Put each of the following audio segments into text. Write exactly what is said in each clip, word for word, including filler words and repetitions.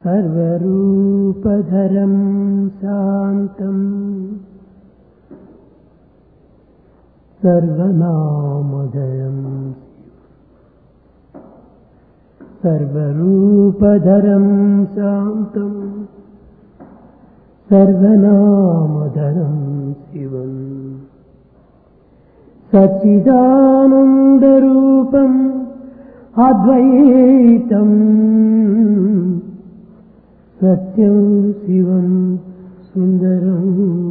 సర్వరూపధరం శాంతం సర్వనామధరం సర్వరూపధరం శాంతం సర్వనామధరం శివం సచ్చిదానందరూపం అద్వైతం సత్యం శివం సుందరం.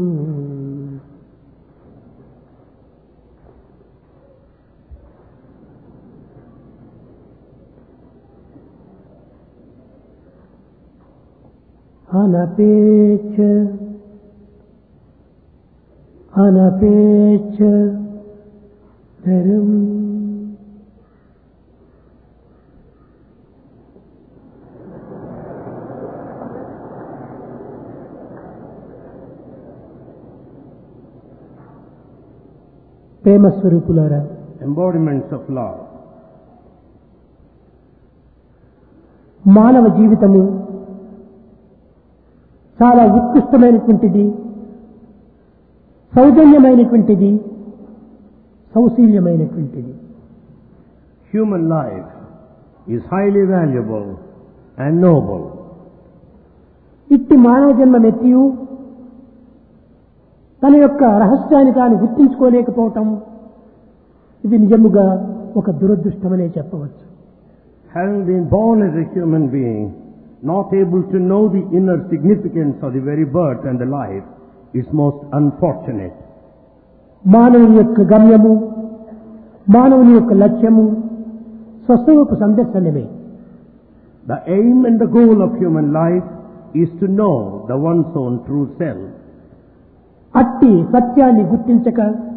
అనపేక్ష అనపేక్ష ధరం ప్రేమ స్వరూపులారా, embodiments of love. మానవ జీవితము చాలా ఉత్కృష్టమైనటువంటిది, సౌజన్యమైనటువంటిది, సౌశీల్యమైనటువంటిది. Human life is highly valuable and noble. ఇట్టి మానవ జన్మమెత్తియు తన యొక్క రహస్యాన్ని తాను గుర్తించుకోలేకపోవటం, ఇది నిజముగా ఒక దురదృష్టమనే చెప్పవచ్చు. Having been born as a human being, not able to know the inner significance of the very birth and the life is most unfortunate. మానవుని యొక్క గమ్యము, మానవుని యొక్క లక్ష్యము స్వస్వరూప సందర్శనమే. The aim and the goal of human life is to know the one's own true self. అట్టి సత్యాన్ని గుర్తించక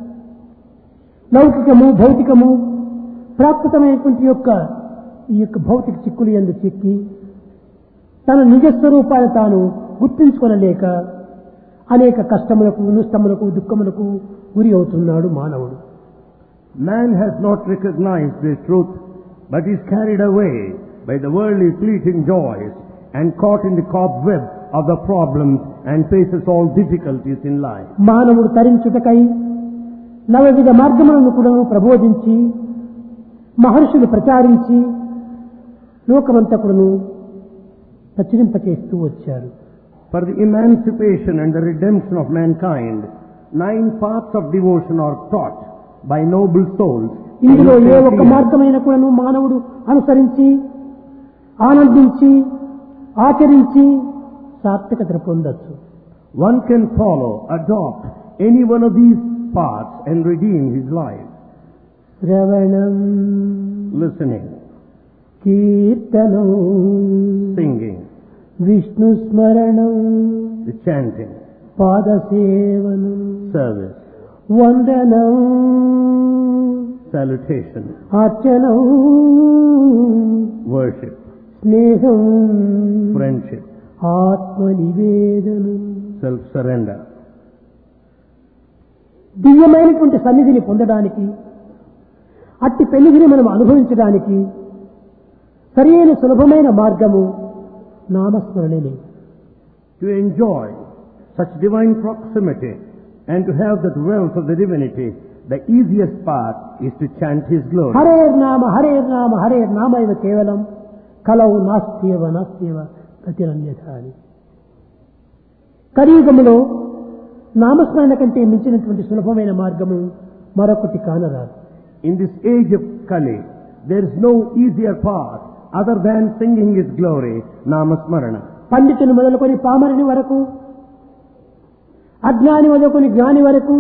లౌకికము, భౌతికము, ప్రాకృతమైనటువంటి యొక్క ఈ యొక్క భౌతిక చిక్కులు యందు చిక్కి తన నిజస్వరూపాన్ని తాను గుర్తించుకొనలేక అనేక కష్టములకు, నిష్టములకు, దుఃఖములకు గురి అవుతున్నాడు మానవుడు. Man has not recognized this truth, but is carried away by the worldly fleeting joys and caught in the cobweb of the problems and faces all difficulties in life. మానవుడు తరించుటకై నవవిధ మార్గములను కూడా ప్రబోధించి మహర్షులు ప్రచారించి లోకమంతా కూడాను ప్రచురింపచేస్తూ వచ్చారు. For the emancipation and the redemption of mankind, nine paths of devotion are taught by noble souls. ఇందులో ఏ ఒక్క మార్గమైన కూడాను మానవుడు అనుసరించి ఆనందించి ఆచరించి సార్థకతను పొందొచ్చు. One can follow, adopt any one of these paths and redeem his life. శ్రవణం, Listening, కీర్తనం, singing, విష్ణు స్మరణం, the chanting, పాదసేవనం, service, వందనం, salutation, అర్చనం, worship, స్నేహం, friendship, ఆత్మ నివేదనం. self-surrender. దివ్యమైనటువంటి సన్నిధిని పొందడానికి, అట్టి పెళ్లిని మనం అనుభవించడానికి సరైన సులభమైన మార్గము నామస్మరణమే. To enjoy such divine proximity and to have that wealth of the divinity, the easiest path is to chant His glory. హరేర్ నామ హరేర్ నామ హరేర్ నామ ఇవ కేవలం కలవు నాస్త్యవ నాస్త్యవ ప్రతిరన్యథ అని. కలియుగములో నామస్మరణ కంటే మించినటువంటి సులభమైన మార్గము మరొకటి కానరాదు. In this age of Kali, there is no easier path other than singing His glory, Namasmarana. పండితుని మొదలుకొని పామరుని వరకు, అజ్ఞాని మొదలుకొని జ్ఞాని వరకు,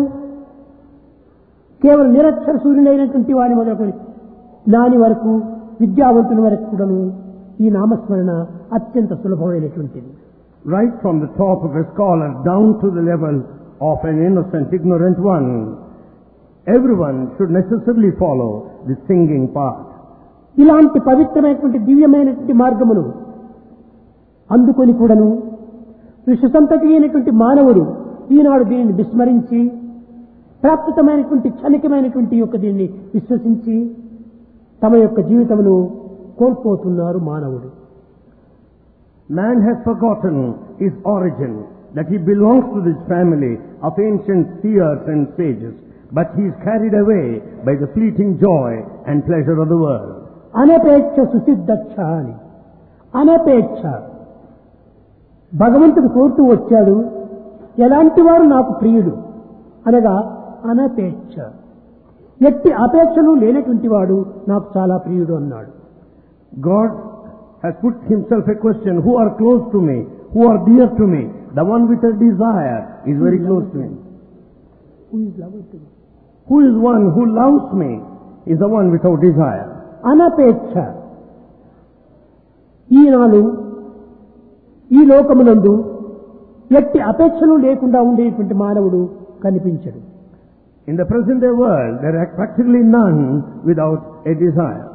కేవలం నిరక్షర సూర్యుడైనటువంటి వాని మొదలుకొని జ్ఞాని వరకు, విద్యావంతుని వరకు కూడాను ఈ నామస్మరణ అత్యంత సులభమైనటువంటిది. Right from the top of a scholar down to the level of an innocent, ignorant one, everyone should necessarily follow the singing path. ఇలాంటి పవిత్రమైనటువంటి దివ్యమైనటువంటి మార్గమును అందుకొని కూడాను విశ్వ సంతతి అయినటువంటి మానవుడు ఈనాడు దీనిని విస్మరించి ప్రాప్తమైనటువంటి క్షణికమైనటువంటి యొక్క దీన్ని విశ్వసించి తమ యొక్క జీవితమును కోల్పోతున్నారు మానవుడు. Man has forgotten his origin, that he belongs to this family of ancient seers and sages, but he is carried away by the fleeting joy and pleasure of the world. అనపేక్ష సుసిద్ధచ్చ అని. అనపేక్ష భగవంతుడు కోరుతూ వచ్చాడు, ఎలాంటి వారు నాకు ప్రియుడు అనగా అనపేక్ష. ఎట్టి అపేక్షలు లేనటువంటి వాడు నాకు చాలా ప్రియుడు అన్నాడు. God has put himself a question, who are close to me, who are dear to me. The one with a desire is very close to me. Who is loved to me? Who is one who loves me is the one without desire. అనపేక్ష. ఈనాడు ఈ లోకమునందు ఎట్టి అపేక్షలు లేకుండా ఉండేటువంటి మానవుడు కనిపించడు. In the present day world, there are practically none without a desire.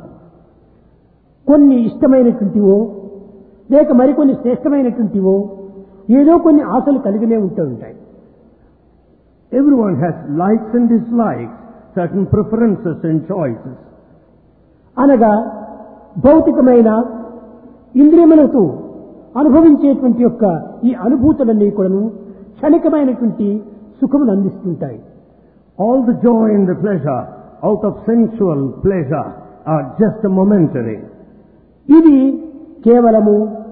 కొన్ని ఇష్టమైనటువంటివో లేక మరికొన్ని శ్రేష్టమైనటువంటివో ఏదో కొన్ని ఆశలు కలిగినే ఉంటూ ఉంటాయి. Everyone has likes and dislikes, certain preferences and choices. అనగా భౌతికమైన ఇంద్రియములతో అనుభవించేటువంటి యొక్క ఈ అనుభూతులన్నీ కూడాను క్షణికమైనటువంటి సుఖమును అందిస్తుంటాయి. All the joy and the pleasure out of sensual pleasure are just momentary. ఇది కేవలము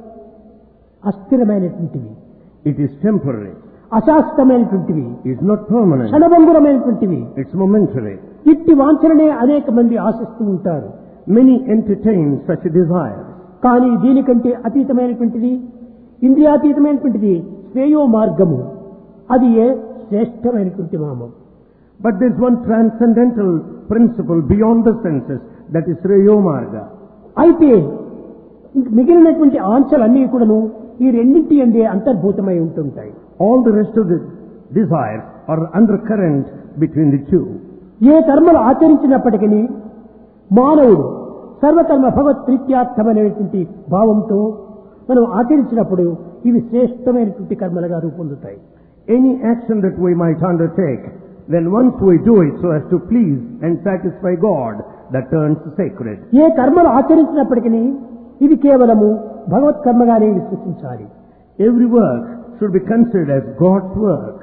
అస్థిరమైనటువంటివి, It is temporary. అశాశ్వతమైనటువంటివి, It is not permanent. క్షణభంగురమైనటువంటివి. It's momentary. ఇట్టి వాంఛననే అనేక మంది ఆశిస్తూ ఉంటారు. Many entertain such desires. కానీ దీనికంటే అతీతమైనటువంటిది, ఇంద్రియాతీతమైనటువంటిది శ్రేయో మార్గము, అది ఏ శ్రేష్టమైనటువంటి మామం. But there is one transcendental principle beyond the senses, that is Sreyo Marga. అయితే ఇంక మిగిలినటువంటి ఆంక్షలన్నీ కూడాను ఈ రెండింటి అందే అంతర్భూతమై ఉంటుంటాయి. All the rest of the desires are undercurrent between the two. ఏ కర్మలు ఆచరించినప్పటికీ మానవుడు సర్వకర్మ భగవత్ ప్రీత్యార్థమైనటువంటి భావంతో మనం ఆచరించినప్పుడు ఇవి శ్రేష్టమైనటువంటి కర్మలుగా రూపొందుతాయి. Any action that we might undertake, then once we do it so as to please and satisfy God, that turns sacred. ఏ కర్మలు ఆచరించినప్పటికీ ఇది కేవలము భగవత్ కర్మగానే విశ్వసించాలి. Every work should be considered as God's work.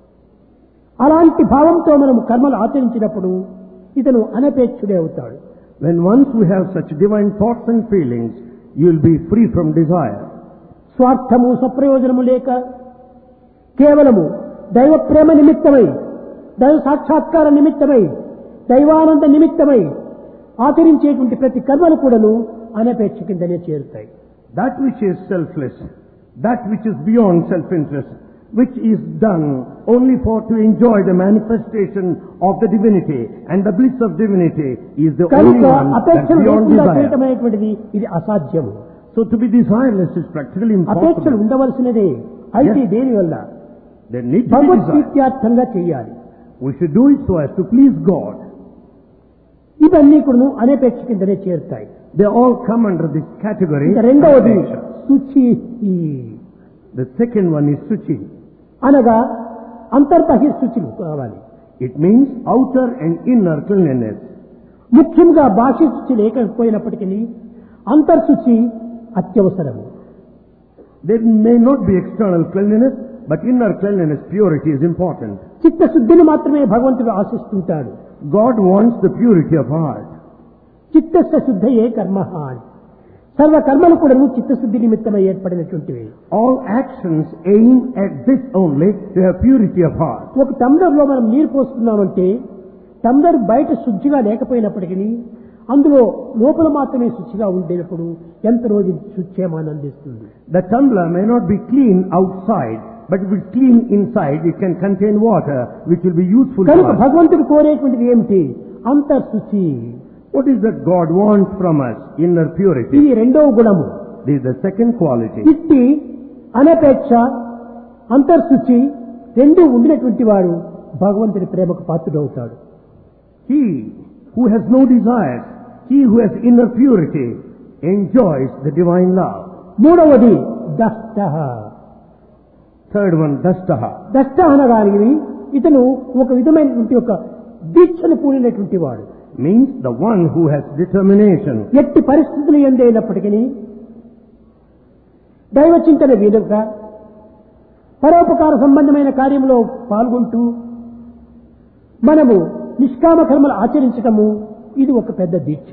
అలాంటి భావంతో మనం కర్మలు ఆచరించినప్పుడు ఇతను అనపేక్షుడే అవుతాడు. When once we have such divine thoughts and feelings, you will be free from desire. స్వార్థము స్వప్రయోజనము లేక కేవలము దైవ ప్రేమ నిమిత్తమై, దైవ సాక్షాత్కార నిమిత్తమై, దైవానంద నిమిత్తమై ఆచరించేటువంటి ప్రతి కర్మలు కూడాను అనపేక్ష కిందనే చేరుతాయి. That which is selfless, that which is beyond self-interest, which is done only for to enjoy the manifestation of the divinity and the bliss of divinity, is the only one that's beyond desire. ఇది అసాధ్యము. So to be desireless is practically అపేక్షలు impossible. ఉండవలసినదే. అయితే దేని వల్ల? There need to be Bhagwat desire. ప్రీత్యార్థంగా చేయాలి. We should do it so as to please God. ఇవన్నీ కూడా అనపేక్ష కిందనే చేరుతాయి. They all come under this category. ఇంకా రెండవది Apeksha. శుచి. The second one is suchi. అనగా అంతర్బహిర్ శుచులు కావాలి. It means outer and inner cleanliness. ముఖ్యంగా బాహ్య శుచి లేకపోయినప్పటికీ అంతర్శుచి అత్యవసరము. There may not be external cleanliness, but inner cleanliness, purity is important. చిత్తశుద్ధిని మాత్రమే భగవంతుడు ఆశిస్తుంటాడు. God wants the purity of heart. చిత్తస్య శుద్ధయే కర్మ అని. సర్వ కర్మలు కూడా చిత్తశుద్ధి నిమిత్తమై ఏర్పడినటువంటివి. All actions aim at this only, to have purity of heart. ఒక టంబ్లర్ లో మనం నీరు పోస్తున్నామంటే టంబ్లర్ బయట శుద్ధిగా లేకపోయినప్పటికీ అందులో లోపల మాత్రమే శుచిగా ఉండేటప్పుడు ఎంత రోజు శుచ్చేమాన్ని అందిస్తుంది. The tumbler may not be clean outside, but if it's clean inside, it can contain water which will be useful to కనుక us. భగవంతుడు కోరేటువంటిది ఏమిటి? అంతర్శుచి. What is that God wants from us? Inner purity. ఇది రెండవ గుణము. This is the second quality. ఇట్టి అనపేక్ష అంతర్శుచి రెండు ఉండినటువంటి వాడు భగవంతుని ప్రేమకు పాత్రుడవుతాడు. He who has no desires, he who has inner purity, enjoys the divine love. మూడవది దష్టః. Third one, dastaha. దష్ట అనగాని ఇతను ఒక విధమైనటువంటి ఒక దీక్షను పూనినటువంటి వాడు. Means the one who has determination. ఎట్టి పరిస్థితులు ఎందైనప్పటికీ దైవ చింతన వీలుక పరోపకార సంబంధమైన కార్యంలో పాల్గొంటూ మనము నిష్కామ కర్మలు ఆచరించటము ఇది ఒక పెద్ద దీక్ష.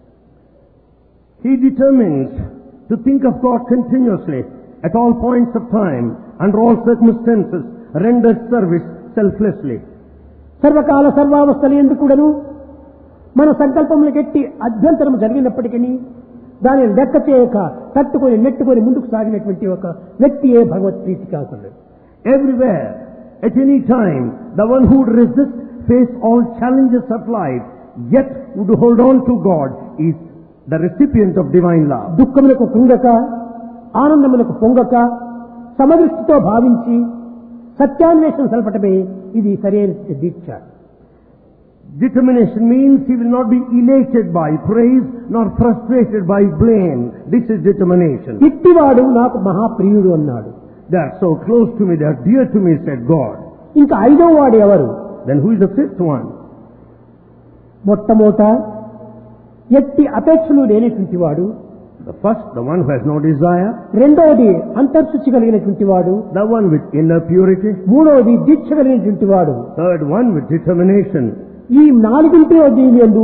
He determines to think of God continuously at all points of time, under all circumstances, render service selflessly. సర్వకాల సర్వావస్థలు ఎందుకుడను మన సంకల్పములకు ఎట్టి అభ్యంతరం జరిగినప్పటికీ దానిని లెక్క చేయక తట్టుకొని నెట్టుకొని ముందుకు సాగినటువంటి ఒక వ్యక్తియే భగవత్ ప్రీతి కాకుండా. Everywhere, at any time, the one who would resist, face all challenges of life, yet would hold on to God, is the recipient of divine love. దుఃఖములకు కుంగక ఆనందములకు పొంగక సమదృష్టితో భావించి సత్యాన్వేషణ సలపటమే ఇది సరైన దీక్ష. Determination means he will not be elated by praise nor frustrated by blame. This is determination. ఇట్టివాడు నాకు మహాప్రియుడు అన్నాడు. They are so close to me, they are dear to me, said God. ఇంకా ఐదో వాడు ఎవరు? Then who is the fifth one? మొట్టమొదట ఎట్టి అపేక్షలు లేనటువంటి వాడు. The first, the one who has no desire. రెండవది అంతర్శుచి కలిగినటువంటి వాడు. The one with inner purity. మూడవది దీక్ష కలిగినటువంటి వాడు. Third one with determination. ఈ నాలుగింటి దీని యందు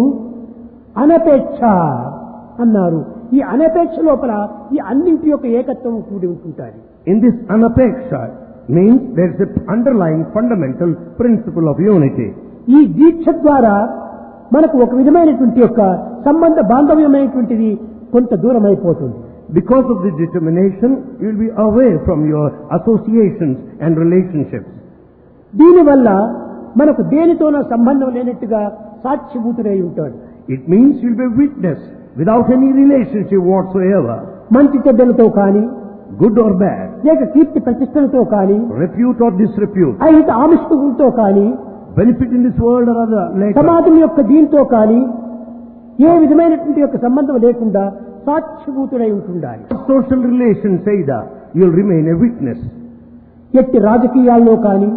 అనపేక్ష అన్నారు. ఈ అనపేక్ష లోపల ఈ అన్నింటి యొక్క ఏకత్వం కూడి ఉంటుంటారు. In this anapeksha means there is an underlying fundamental principle of unity. ఈ దీక్ష ద్వారా మనకు ఒక విధమైనటువంటి యొక్క సంబంధ బాంధవ్యమైనటువంటిది కొంత దూరం అయిపోతుంది. Because of the determination, you will be away from your associations and relationships. దీనివల్ల మనకు దేనితోనో సంబంధం లేనట్టుగా సాక్షిభూతుడై ఉంటాడు. It means you will be witness without any relationship whatsoever. మంచి చెడ్డలతో కానీ, good or bad, లేక కీర్తి ప్రతిష్టలతో కానీ, repute or disrepute, ఐహిక ఆమిష్టులతో కానీ, benefit in this world or other later, సమాజం యొక్క దీంతో కానీ ఏ విధమైనటువంటి యొక్క సంబంధం లేకుండా సాక్షిభూతుడై ఉంటుండాలి. social relations either, you will remain a witness. ఎట్టి రాజకీయాల్లో కానీ,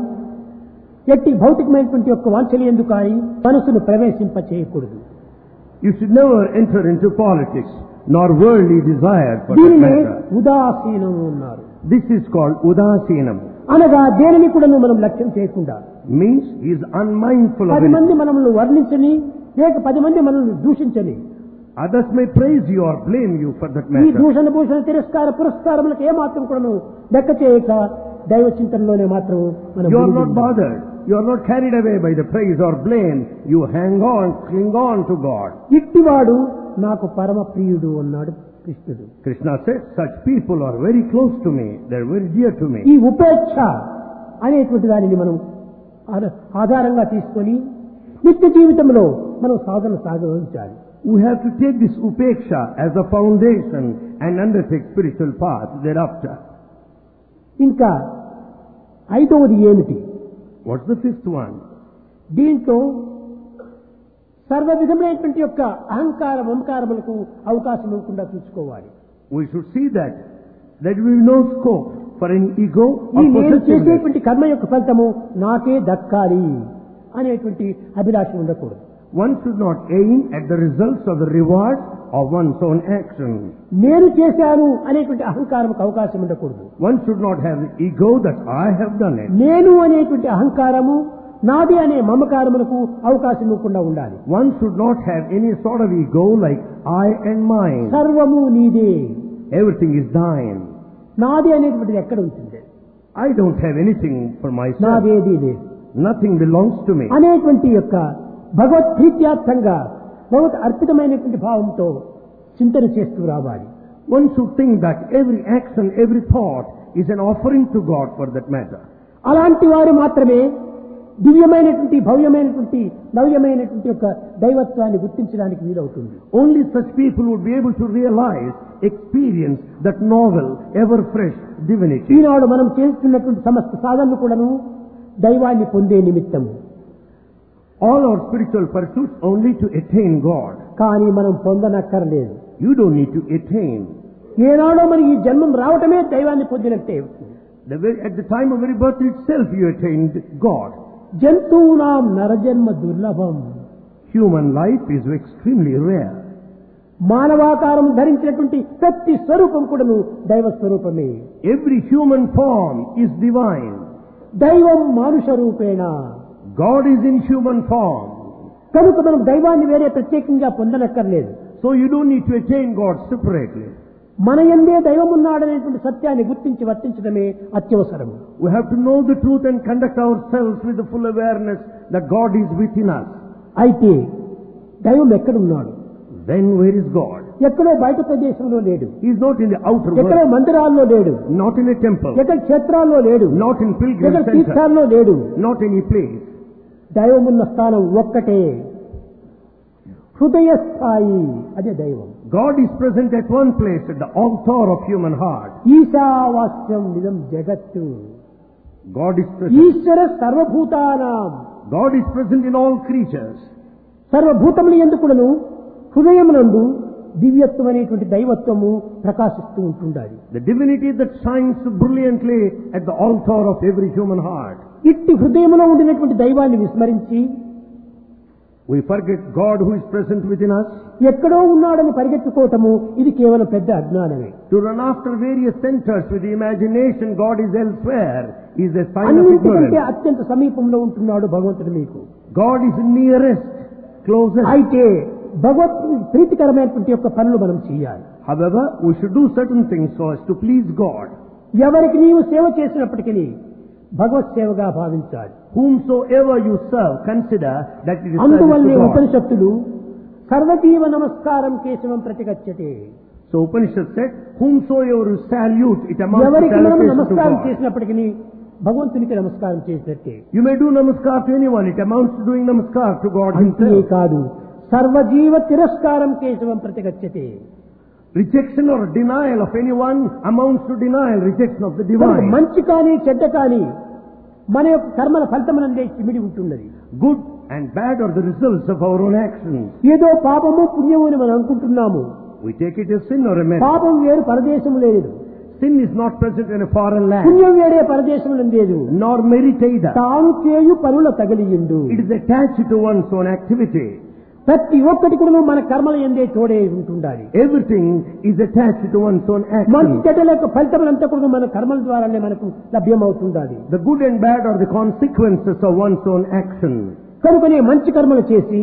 ఎట్టి భౌతికమైనటువంటి యొక్క వాంఛనీయందు కానీ మనసును ప్రవేశింప చేయకూడదు. You should never enter into politics nor worldly desire for that దీనినే matter. ఉదాసీనము అన్నారు. This is called udasinam. అనగా దేనిని కూడా మనం లక్ష్యం చేయకుండా, Means he is unmindful of పది it. మంది మనల్ని వర్ణించని లేక పది మంది మనల్ని దూషించని, Others may praise you or blame you for that ఈ matter. దూషణ భూషణ తిరస్కార పురస్కారములకు ఏమాత్రం కూడా లెక్క చేయక దైవ చింతనలోనే మాత్రం మనం You are మునిగి not ఉండాలి. bothered. You are not carried away by the praise or blame. You hang on, cling on to God. ఇట్టివాడు నాకు పరమ ప్రియుడు అన్నాడు కృష్ణుడు. Krishna said, such people are very close to me. They are very dear to me. ఈ ఉపేక్ష అనేటువంటి దానిని మనం ఆధ- ఆధారంగా తీసుకొని నిత్య జీవితంలో మనం సాధన సాగించాలి. We have to take this upeksha as a foundation and undertake spiritual path thereafter. ఇంకా ఐదవది ఏమిటి? What's the fifth one? దీంట్లో సర్వ విధమైనటువంటి యొక్క అహంకార మమకారములకు అవకాశం ఇవ్వకుండా చూసుకోవాలి. We should see that that we will no scope for any ego ఈ or నేను possessiveness. చేసేటువంటి కర్మ యొక్క ఫలితము నాకే దక్కాలి అనేటువంటి అభిలాష ఉండకూడదు. One should not aim at the results of the rewards of one's own action. నేను చేశాను అనేటువంటి అహంకారంకు అవకాశం ఉండకూడదు. One should not have the ego that I have done it. నేను అనేటువంటి అహంకారము, నాది అనే మమకారములకు అవకాశం ఇవ్వకుండా ఉండాలి. One should not have any sort of ego like I and mine. సర్వము నీదే, Everything is thine. నాది అనేటువంటిది ఎక్కడ ఉంటుంది? I don't have anything for myself. నాదేది లేదు Nothing belongs to me. అనేటువంటి యొక్క భగవత్ ప్రీత్యార్థంగా భగవత్ అర్పితమైనటువంటి భావంతో చింతన చేస్తూ రావాలి. One should think that every action, every thought is an offering to God for that matter. అలాంటి వారు మాత్రమే దివ్యమైనటువంటి భవ్యమైనటువంటి నవ్యమైనటువంటి యొక్క దైవత్వాన్ని గుర్తించడానికి వీలవుతుంది. Only such people would be able to realize, experience that novel, ever fresh divinity. ఈనాడు మనం చేస్తున్నటువంటి సమస్త సాధనలు కూడాను దైవాన్ని పొందే నిమిత్తము. All our spiritual pursuits only to attain God. కానీ మనం పొందనక్కర్లేదు. You don't need to attain. ఏనాడో మరి ఈ జన్మం రావటమే దైవాన్ని పొందినట్టే. The very, at the time of very birth itself you attained God. జంతువునాం నరజన్మ దుర్లభం. Human life is extremely rare. మానవాకారం ధరించినటువంటి ప్రతి స్వరూపం కూడాను దైవ స్వరూపమే. Every human form is divine. దైవం మానుష రూపేణ. God is in human form. కనుక మనం దైవాన్ని వేరే ప్రత్యేకంగా పొందనక్కర్లేదు. So you don't need to attain God separately. మన యందే దైవం ఉన్నాడనేటువంటి సత్యాన్ని గుర్తించి వర్తించడమే అత్యవసరము. We have to know the truth and conduct ourselves with the full awareness that God is within us. అయితే దైవం ఎక్కడున్నాడు? Then where is God? ఎక్కడో బయట ప్రదేశంలో లేడు. He is not in the outer ఎక్కడో world. మందిరాల్లో లేడు. Not in a temple. ఎక్కడ క్షేత్రాల్లో లేడు. Not in pilgrim ఎక్కడ center. తీర్థాల్లో లేడు. Not any place. దైవమున్న స్థానం ఒక్కటే, హృదయ స్థాయి. అదే దైవం. God is present at one place, at the altar of human heart. ఈశావాస్యం నిజం జగత్తు. God is present. ఈశ్వర సర్వభూతానాం. God is present in all creatures. సర్వభూతములు ఎందుకును హృదయమునందు దివ్యత్వం అనేటువంటి దైవత్వము ప్రకాశిస్తూ ఉంటుండాలి. The divinity that shines brilliantly at the altar of every human heart. ఇట్టి హృదయములో ఉండినటువంటి దైవాన్ని విస్మరించి We forget God who is present within us. ఎక్కడో ఉన్నాడని పరిగెత్తుకోవటము ఇది కేవలం పెద్ద అజ్ఞానమే. To run after various centers with the imagination God is elsewhere is a sign of అన్నింటికంటే ignorance. అత్యంత సమీపంలో ఉంటున్నాడు భగవంతుడు మీకు. God is nearest, closest. అయితే భగవత్ ప్రీతికరమైనటువంటి యొక్క పనులు మనం చేయాలి. However, we should do certain things so as to please God. ఎవరికి నీవు సేవ చేసినప్పటికీ భగవత్ సేవగా భావించాలి. Whomsoever you serve, consider that it is service అందువల్లే to God. ఉపనిషత్తులు సర్వజీవ నమస్కారం కేశవం ప్రతిగచ్చతే. So Upanishad said, whomsoever you salute, it amounts to ఎవరికి మనం salutation to నమస్కారం God. చేసినప్పటికీ భగవంతునికి నమస్కారం చేసినట్టే. You may do namaskar to anyone, it amounts to doing namaskar to God అంతే himself. కాదు, సర్వజీవ తిరస్కారం కేశవం ప్రతిగచ్చతే. Rejection or denial of anyone amounts to denial, rejection of the divine. మంచి కానీ చెడ్డ కానీ మన యొక్క కర్మల ఫలితమనందే ఇమిడి ఉంటున్నది. Good and bad are the results of our own actions. ఏదో పాపము పుణ్యము అని మనం అనుకుంటున్నాము. We take it as sin or a merit. పాపం వేరు పరదేశం లేదు, Sin is not present in a foreign land, పుణ్యం వేరే పరదేశం లేదు. nor merit either. తాను చేయు పనుల తగిలిండు. It is attached to one's own activity. ప్రతి ఒక్కటి కూడా మన కర్మల ఎందే తోడే ఉంటుండాలి. Everything is attached to one's own మంచి action. చెడ్డల యొక్క ఫలితములంతా కూడా మన కర్మల ద్వారానే మనకు లభ్యమవుతుండాలి. The good and bad are the consequences of one's own action. కనుకనే మంచి కర్మలు చేసి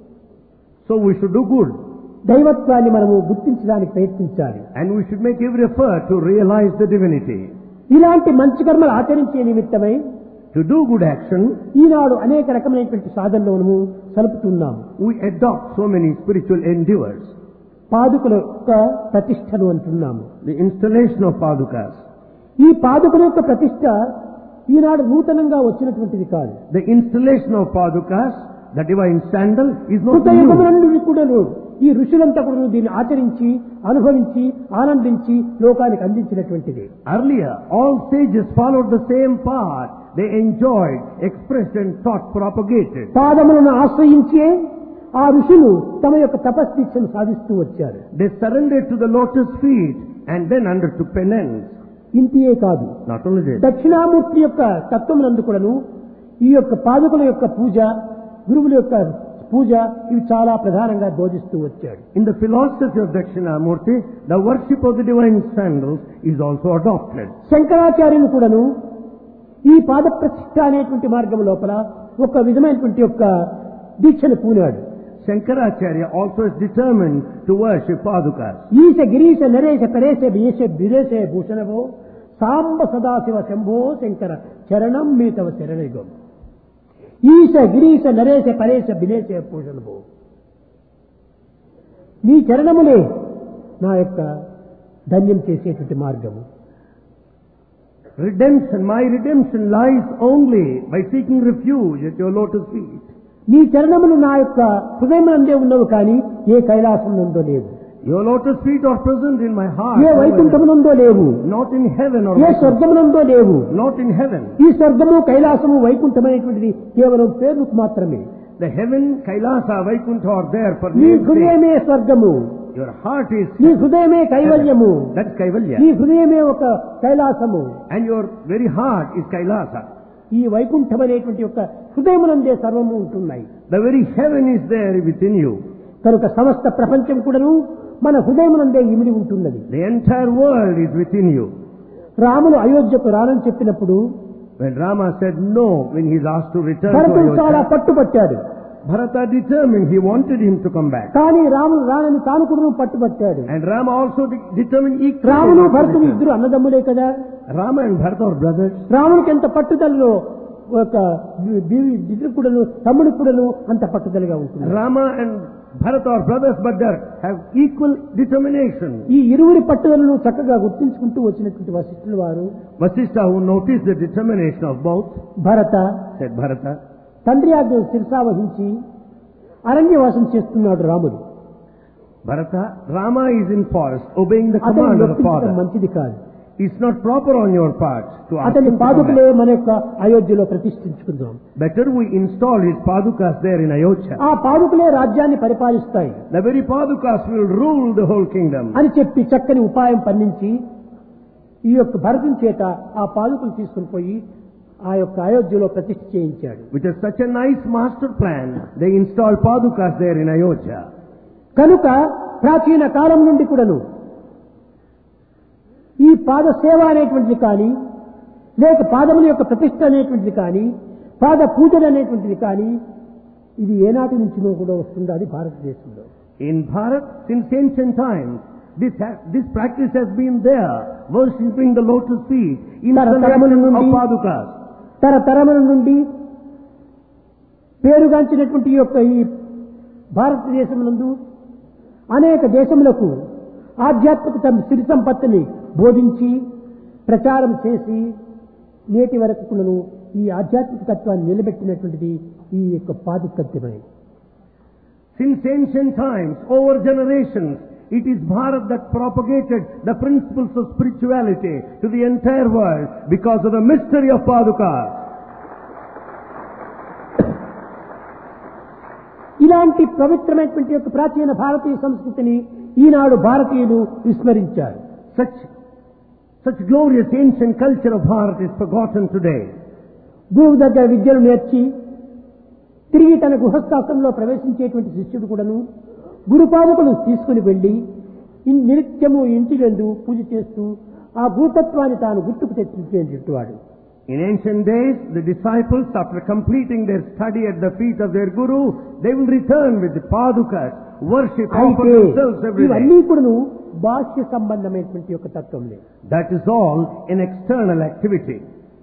So we should do good. దైవత్వాన్ని మనము గుర్తించడానికి ప్రయత్నించాలి. And we should make every effort to realize the divinity. ఇలాంటి మంచి కర్మలు ఆచరించే నిమిత్తమై To do good action, ఈనాడు అనేక రకమైనటువంటి సాధనలను సలుపుతున్నాము. we adopt so many spiritual endeavors. పాదుకుల యొక్క ప్రతిష్టను అంటున్నాము. The installation of padukas. ఈ పాదుకుల యొక్క ప్రతిష్ట ఈనాడు నూతనంగా వచ్చినటువంటిది కాదు. The installation of padukas, the divine sandal, is not కృతయుగము new. నుండి కూడా ఈ ఋషులంతా కూడా దీన్ని ఆచరించి అనుభవించి ఆనందించి లోకానికి అందించినటువంటిది. Earlier, all sages followed the same path. They enjoyed, expressed and taught, propagated. పాదములను ఆశ్రయించే ఆ ఋషులు తమ యొక్క తపస్దీక్షను సాధిస్తూ వచ్చారు. They surrendered to the lotus feet and then undertook penance. ఇంతియే కాదు, Not only this, దక్షిణామూర్తి యొక్క తత్వమునందు కూడాను ఈ యొక్క పాదుకుల యొక్క పూజ, గురువుల యొక్క పూజ ఇవి చాలా ప్రధానంగా బోధిస్తూ వచ్చాడు. in the philosophy of Dakshinamurti, the worship of the divine sandals is also adopted. శంకరాచార్యులు కూడాను ఈ పాద ప్రతిష్ఠ అనేటువంటి మార్గం లోపల ఒక విధమైనటువంటి యొక్క దీక్షను పూనాడు. Shankaracharya also is determined to worship padukas. ఈశ గిరీశ నరేశ పరేశ బియేశ బిరేశ భూషణవో సాంబ సదాశివ శంభో శంకర చరణం మీ తవ శరణయుగం. ఈశ గిరీశ నరేశ పరేశ బినేశ భూషణవో, నీ చరణములే నా యొక్క ధన్యం చేసేటువంటి మార్గము. Redemption, my redemption lies only by seeking refuge at your lotus feet. నీ చరణములు నా యొక్క హృదయమునందే ఉన్నవి కానీ ఏ కైలాసమునందో లేవు, Your lotus feet are present in my heart. ఏ వైకుంఠమునందో లేవు, Not in heaven or ఏ స్వర్గమునందో లేవు. not in heaven. ఈ స్వర్గము కైలాసము వైకుంఠమైనటువంటిది కేవలం పేరుకు మాత్రమే. The heaven, Kailasa, Vaikuntha are there for నీ name's sake. హృదయమే స్వర్గము, Your heart is నీ హృదయమే కైవల్యము, that's Kaivalya. నీ హృదయమే ఒక కైలాసము. And your very heart is Kailasa. ఈ వైకుంఠం అనేటువంటి యొక్క హృదయమునందే సర్వము ఉంటున్నాయి. The very heaven is there within you. కనుక సమస్త ప్రపంచం కూడాను మన హృదయమునందే ఇమిడి ఉంటున్నది. The entire world is within you. Ramulu అయోధ్యకు రానని చెప్పినప్పుడు When Rama said no, when he is asked to return to భరతుడు చాలా Ayodhya, పట్టుబట్టాడు. Bharata determined, he wanted him to come back. కానీ రాముడు రానని తాను కూడా పట్టుబట్టాడు. And Rama also de- determined equally. రాముడు not to భరతుడు return. ఇద్దరు అన్నదమ్ములే కదా. Rama and Bharata are brothers. రాముడికి ఎంత పట్టుదలలో ఒక ఇద్దరు కూడాను తమ్ముడు కూడాను అంత పట్టుదలగా ఉంటుంది. Rama and Bharata are brothers, but they have equal determination. ఈ ఇరువురి పట్టుదలను చక్కగా గుర్తించుకుంటూ వచ్చినటువంటి వశిష్ఠుల వారు Vasishtha, who noticed the determination of both, Bharata said, Bharata, తండ్రి ఆజ్ఞ శిరసావహించి అరణ్యవాసం చేస్తున్నాడు రాముడు. Bharata, Rama is in forest, obeying the అతన్ని command of the నొప్పించడం father. మంచిది కాదు. It's not proper on your part to ask అతని him to come పాదుకులే back. మన యొక్క అయోధ్యలో ప్రతిష్ఠించుకుందాం. Better we install his padukas there in Ayodhya. ఆ పాదుకులే రాజ్యాన్ని పరిపాలిస్తాయి The very padukas will rule the whole kingdom. అని చెప్పి చక్కని ఉపాయం పన్నించి ఈ యొక్క భరతుని చేత ఆ పాదుకులు తీసుకుని పోయి ఆ యొక్క అయోధ్యలో ప్రతిష్ఠ చేయించాడు. With a, such a nice master plan, they installed padukas there in Ayodhya. కనుక ప్రాచీన కాలం నుండి కూడాను ఈ పాద సేవ అనేటువంటిది కానీ లేక పాదముల యొక్క ప్రతిష్ఠ అనేటువంటిది కానీ పాద పూజలు అనేటువంటిది కానీ ఇది ఏనాటి నుంచినో కూడా వస్తున్నది భారతదేశంలో. In Bharat, since ancient times, this, ha- this practice has been there, worshipping the lotus feet, installation of padukas. తరతరముల నుండి పేరుగాంచినటువంటి ఈ యొక్క ఈ భారతదేశమునందు అనేక దేశములకు ఆధ్యాత్మిక సం- సిరి సంపత్తిని బోధించి ప్రచారం చేసి నేటి వరకు కూడాను ఈ ఆధ్యాత్మిక తత్వాన్ని నిలబెట్టినటువంటిది ఈ యొక్క పాదుకత్యమే. Since ancient times, over generations, it is Bharat that propagated the principles of spirituality to the entire world because of the mystery of padukas. ఇలాంటి పవిత్రమైనటువంటి యొక్క ప్రాచీన భారతీయ సంస్కృతిని ఈనాడు భారతీయులు విస్మరించారు. Such, such glorious ancient culture of Bharat is forgotten today. భూమి దగ్గర విద్యను నేర్చి తిరిగి తన గృహస్థాశ్రమంలో ప్రవేశించేటువంటి శిష్యుడు కూడాను గురుపాదకులు తీసుకుని వెళ్లి ఇన్- నిత్యము ఇంటి నందు పూజ చేస్తూ ఆ భూతత్వాన్ని తాను గుర్తుకు తెచ్చేటువంటి వాడు. In ancient days, the disciples, after completing their study at the feet of their guru, they will return with the padukas, worship, offer అయితే themselves every ఇవన్నీ day. కూడాను బాహ్య సంబంధమైనటువంటి యొక్క తత్వంలే. That is all an external activity.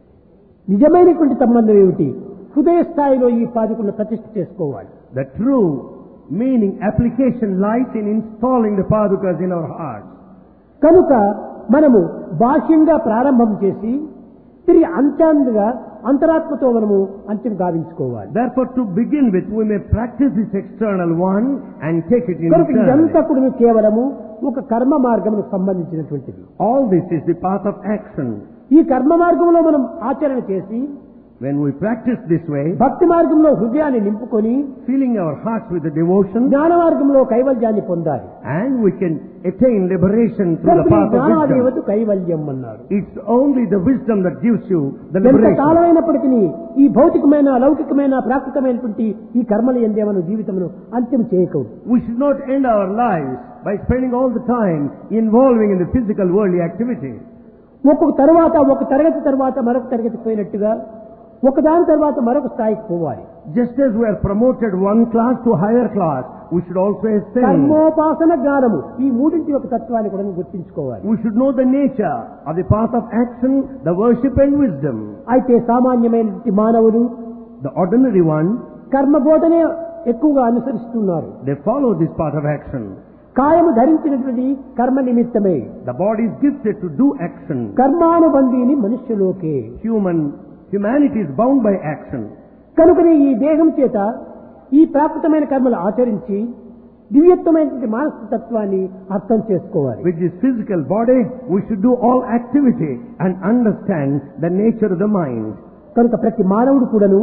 నిజమైనటువంటి సంబంధం ఏమిటి? హృదయ స్థాయిలో ఈ పాదుకులను ప్రతిష్ఠ చేసుకోవాలి. The true meaning, application lies in installing the padukas in our hearts. కనుక మనము బాహ్యంగా ప్రారంభం చేసి తిరిగి అంత్యంగా అంతరాత్మతో మనము అంత్యం గావించుకోవాలి. Therefore, to begin with, we may practice this external one and take it కనుక ఇదంతా internally. కూడా కేవలము ఒక కర్మ మార్గముకు సంబంధించినటువంటిది. All this is the path of action. ఈ కర్మ మార్గంలో మనం ఆచరణ చేసి When we practice this way, భక్తి మార్గంలో హృదయాన్ని నింపుకొని filling our hearts with the devotion, జ్ఞాన మార్గంలో కైవల్యాన్ని పొందాలి. and we can attain liberation through the కనుక ఈ path of wisdom. జ్ఞానాదేవత కైవల్యం అన్నారు. It's only the wisdom that gives you the ఎంత liberation. కాలమైనప్పటికీ ఈ భౌతికమైన లౌకికమైన ప్రాకృతమైనటువంటి ఈ కర్మలు ఎందే మన జీవితమును అంత్యం చేయకూడదు. We should not end our lives by spending all the time involving in the physical worldly activity. ఒక్కొక్క తర్వాత ఒక తరగతి తర్వాత మరొక తరగతి పోయినట్టుగా ఒకదాని తర్వాత మరొక స్థాయికి పోవాలి. Just as we are promoted one class to higher class, we should also ascend. కర్మోపాసన జ్ఞానము ఈ మూడింటి యొక్క తత్వాన్ని కూడా గుర్తించుకోవాలి. We should know the nature of the path of action, the worship and wisdom. అయితే సామాన్యమైన మానవులు The ordinary one, కర్మబోధనే ఎక్కువగా అనుసరిస్తున్నారు. they follow this path of action. కాయము ధరించినటువంటి కర్మ నిమిత్తమే. The body is gifted to do action. కర్మానుబంధీని మనుష్యులోకే. Human, humanity is bound by action. కనుకనే ఈ దేహం చేత ఈ ప్రాకృతమైన కర్మలు ఆచరించి దివ్యత్వమైనటువంటి మానసిక తత్వాన్ని అర్థం చేసుకోవాలి. With this physical body, we should do all activity and understand the nature of the mind. కనుక ప్రతి మానవుడు కూడాను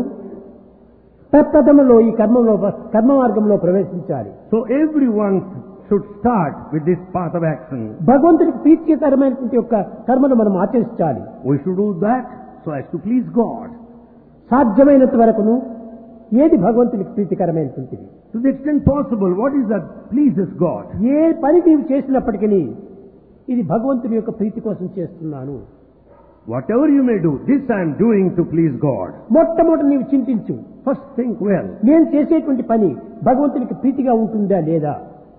ప్రప్రథమలో ఈ కర్మంలో కర్మ మార్గంలో ప్రవేశించాలి. So everyone should start with this path of action. భగవంతుడికి ప్రీతికరమైనటువంటి యొక్క కర్మను మనం ఆచరించాలి. We should do that so as to please God. సాధ్యమైనంత వరకును ఏది భగవంతునికి ప్రీతికరమైనటువంటిది To the extent possible, what is that pleases God? ఏ పని నీవు చేసినప్పటికీ ఇది భగవంతుని యొక్క ప్రీతి కోసం చేస్తున్నాను. Whatever you may do, this I am doing to please God. మొట్టమొదటి నీవు చింతించు. First think well. నేను చేసేటువంటి పని భగవంతునికి ప్రీతిగా ఉంటుందా లేదా?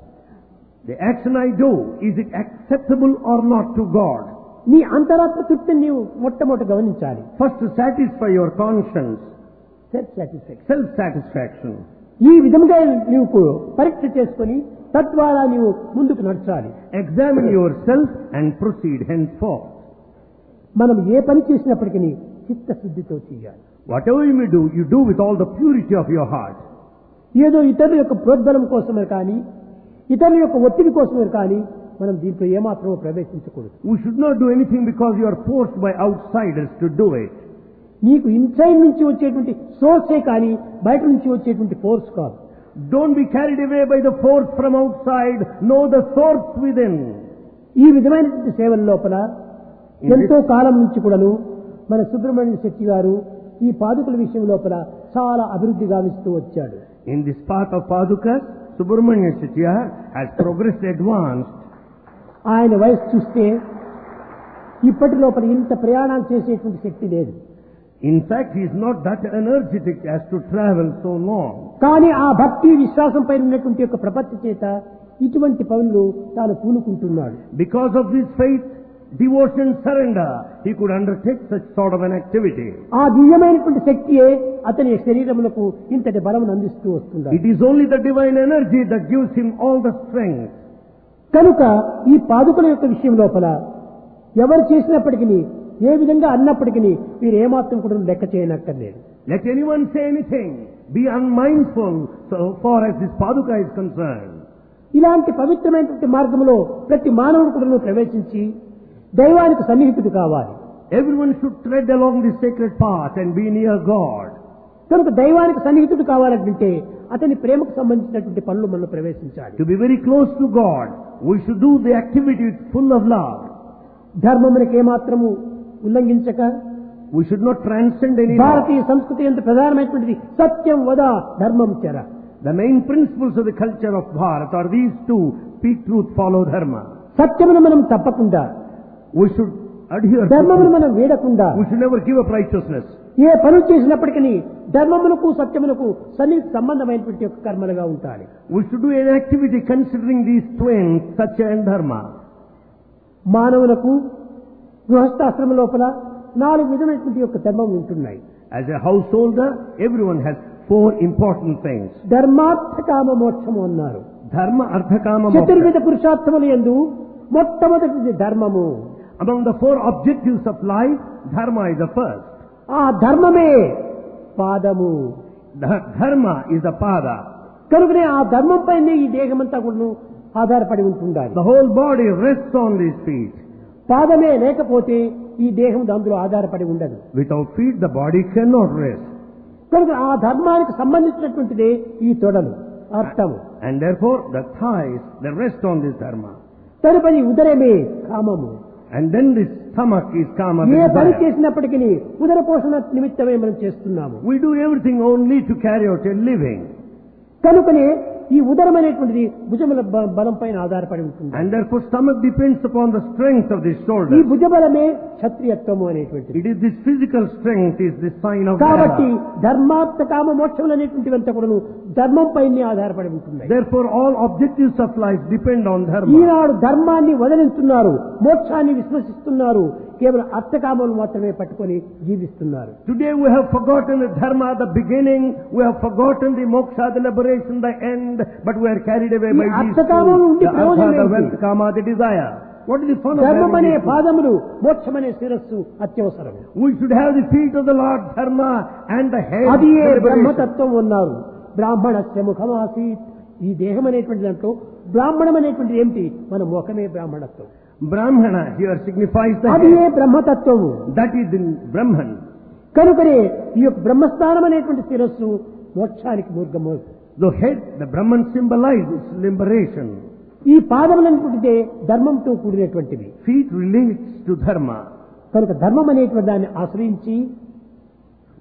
The action I do, is it acceptable or not to God? నీ అంతరాత్మ తృప్తిని నీవు మొట్టమొదటి గమనించాలి. First to satisfy your conscience, self satisfaction. self-satisfaction. ఈ విధంగా నీవు పరీక్ష చేసుకొని తద్వారా నీవు ముందుకు నడచాలి. Examine yourself and proceed henceforth. మనం ఏ పని చేసినప్పటికీ చిత్తశుద్ధితో చేయాలి. Whatever you may do, you do with all the purity of your heart. ఏదో ఇతరుల యొక్క ప్రోద్బలం కోసమే కానీ ఇతరుల యొక్క ఒత్తిడి కోసమే కానీ మనం దీంట్లో ఏమాత్రం ప్రవేశించకూడదు. We should not do anything because you are forced by outsiders to do it. నీకు ఇన్సైడ్ నుంచి వచ్చేటువంటి సోర్సే కానీ బయట నుంచి వచ్చేటువంటి ఫోర్స్ కాదు. Don't be carried away by the force from outside. Know the source within. ఈ విధమైనటువంటి సేవల లోపల ఎంతో కాలం నుంచి కూడాను మన సుబ్రహ్మణ్య శెట్టి గారు ఈ పాదుకల విషయం లోపల చాలా అభివృద్ధి గావిస్తూ వచ్చాడు. In this path of Padukas, Subramanya Shettiar has progressed advanced. ఆయన వయసు చూస్తే ఇప్పటి లోపల ఇంత ప్రయాణం చేసేటువంటి శక్తి లేదు. In fact, he is not that energetic as to travel so long. కానీ ఆ భక్తి విశ్వాసం పైన ఉన్నటువంటి యొక్క ప్రపత్తి చేత ఇటువంటి పనులు తాను పూనుకుంటున్నాడు. Because of this faith, devotion, surrender, he could undertake such sort of an activity. ఆ దివ్యమైనటువంటి శక్తియే అతని శరీరములకు ఇంతటి బలం అందిస్తూ వస్తుంది. It is only the divine energy that gives him all the strength. కనుక ఈ పాదుకల యొక్క విషయం లోపల ఎవరు చేసినప్పటికీ ఏ విధంగా అన్నప్పటికీ మీరు ఏమాత్రం కూడా లెక్క చేయనక్కర్లేదు. Let anyone say anything. Be unmindful so far as this Paduka is concerned. ఇలాంటి పవిత్రమైనటువంటి మార్గంలో ప్రతి మానవుడు కూడా ప్రవేశించి దైవానికి సన్నిహితుడు కావాలి. Everyone should tread along this sacred path and be near God. కనుక దైవానికి సన్నిహితుడు కావాలంటే అతని ప్రేమకు సంబంధించినటువంటి పనులు మనం ప్రవేశించాలి. To be very close to God, we should do the activities full of love. ధర్మమునికి ఏమాత్రము ఉల్లంఘించక, we should not transcend any law. భారతీయ సంస్కృతి ఎంత ప్రధానమైనటువంటిది సత్యం వద ధర్మం చర. The main principles of the culture of Bharat are these two: speak truth, follow dharma. సత్యమును మనం తప్పకుండా, We should adhere to ధర్మమును truth. మనం వీడకుండా, We should never give up righteousness. ఏ పనులు చేసినప్పటికీ ధర్మములకు సత్యములకు సన్నిహిత సంబంధమైనటువంటి యొక్క కర్మలుగా ఉంటాయి. We should do an activity considering these twins, satya and dharma. మానవులకు గృహస్థాశ్రమం లోపల నాలుగు విధమైనటువంటి యొక్క ధర్మం ఉంటున్నాయి. As a householder, everyone has four important things. ధర్మార్థ కామ మోక్షము అన్నారు. Dharma, artha, kama, చతుర్విధ moksha. పురుషార్థములు యందు మొట్టమొదటిది ధర్మము. Among the four objectives of life, dharma is the first. ఆ ధర్మమే పాదము. The dharma is the pada. కనుకనే ఆ ధర్మం పైన ఈ దేహమంతా కూడా ఆధారపడి ఉంటుండాలి. The whole body rests on these feet. పాదమే లేకపోతే ఈ దేహం అందులో ఆధారపడి ఉండదు. Without feet, the body cannot rest. కనుక ఆ ధర్మానికి సంబంధించినటువంటిదే ఈ తొడలు, అర్థము. And therefore, the thighs, they rest on this dharma. తదుపరి ఉదరమే కామము. And then this stomach is kama, the ఏ పని desire. చేసినప్పటికీ ఉదర పోషణ నిమిత్తమే మనం చేస్తున్నాము. We do everything only to carry out a living. కనుకనే ఈ ఉదరం అనేటువంటిది భుజముల బ- బలం పైన ఆధారపడి ఉంటుంది. And therefore, stomach depends upon the strength of this ఈ shoulder. భుజబలమే క్షత్రియత్వము అనేటువంటిది. It is this physical strength is the sign of కాబట్టి valor. ధర్మార్థ కామ మోక్షములు అనేటువంటివంతా కూడా ధర్మం పైనే ఆధారపడి ఉంటున్నాయి. Therefore, all objectives of life depend on dharma. ఈనాడు ధర్మాన్ని వదిలిస్తున్నారు, మోక్షాన్ని విశ్వసిస్తున్నారు, కేవలం అర్థకామలు మాత్రమే పట్టుకొని జీవిస్తున్నారు. Today we have forgotten the dharma, the beginning. We have forgotten the moksha, the liberation, the end. But we are carried away by ఈ these అర్థకామం two. నుండి The ప్రయోజనం artha, the ఏంటి? wealth, kama, the desire. What is the fun of ధర్మం having అనే these two? పాదములు, మోక్షమనే శిరస్సు అత్యవసరం. We should have the feet of the Lord dharma and the head అది ఏ the liberation. బ్రహ్మతత్వం ఉన్నారు. బ్రాహ్మణస్య ముఖమాసీత్. ఈ దేహం అనేటువంటి దాంట్లో బ్రాహ్మణం అనేటువంటి ఏమిటి? మన ముఖమే బ్రాహ్మణత్వం. Brahmana here signifies the అది ఏ head. బ్రహ్మతత్వము. That is the Brahman. కనుకనే ఈ యొక్క బ్రహ్మస్థానం అనేటువంటి శిరస్సు మోక్షానికి మార్గము. The head, the Brahman symbolizes liberation. ఈ పాదములు అనేటువంటిదే ధర్మంతో కూడినటువంటివి. Feet relates to dharma. కనుక ధర్మం అనేటువంటి దాన్ని ఆశ్రయించి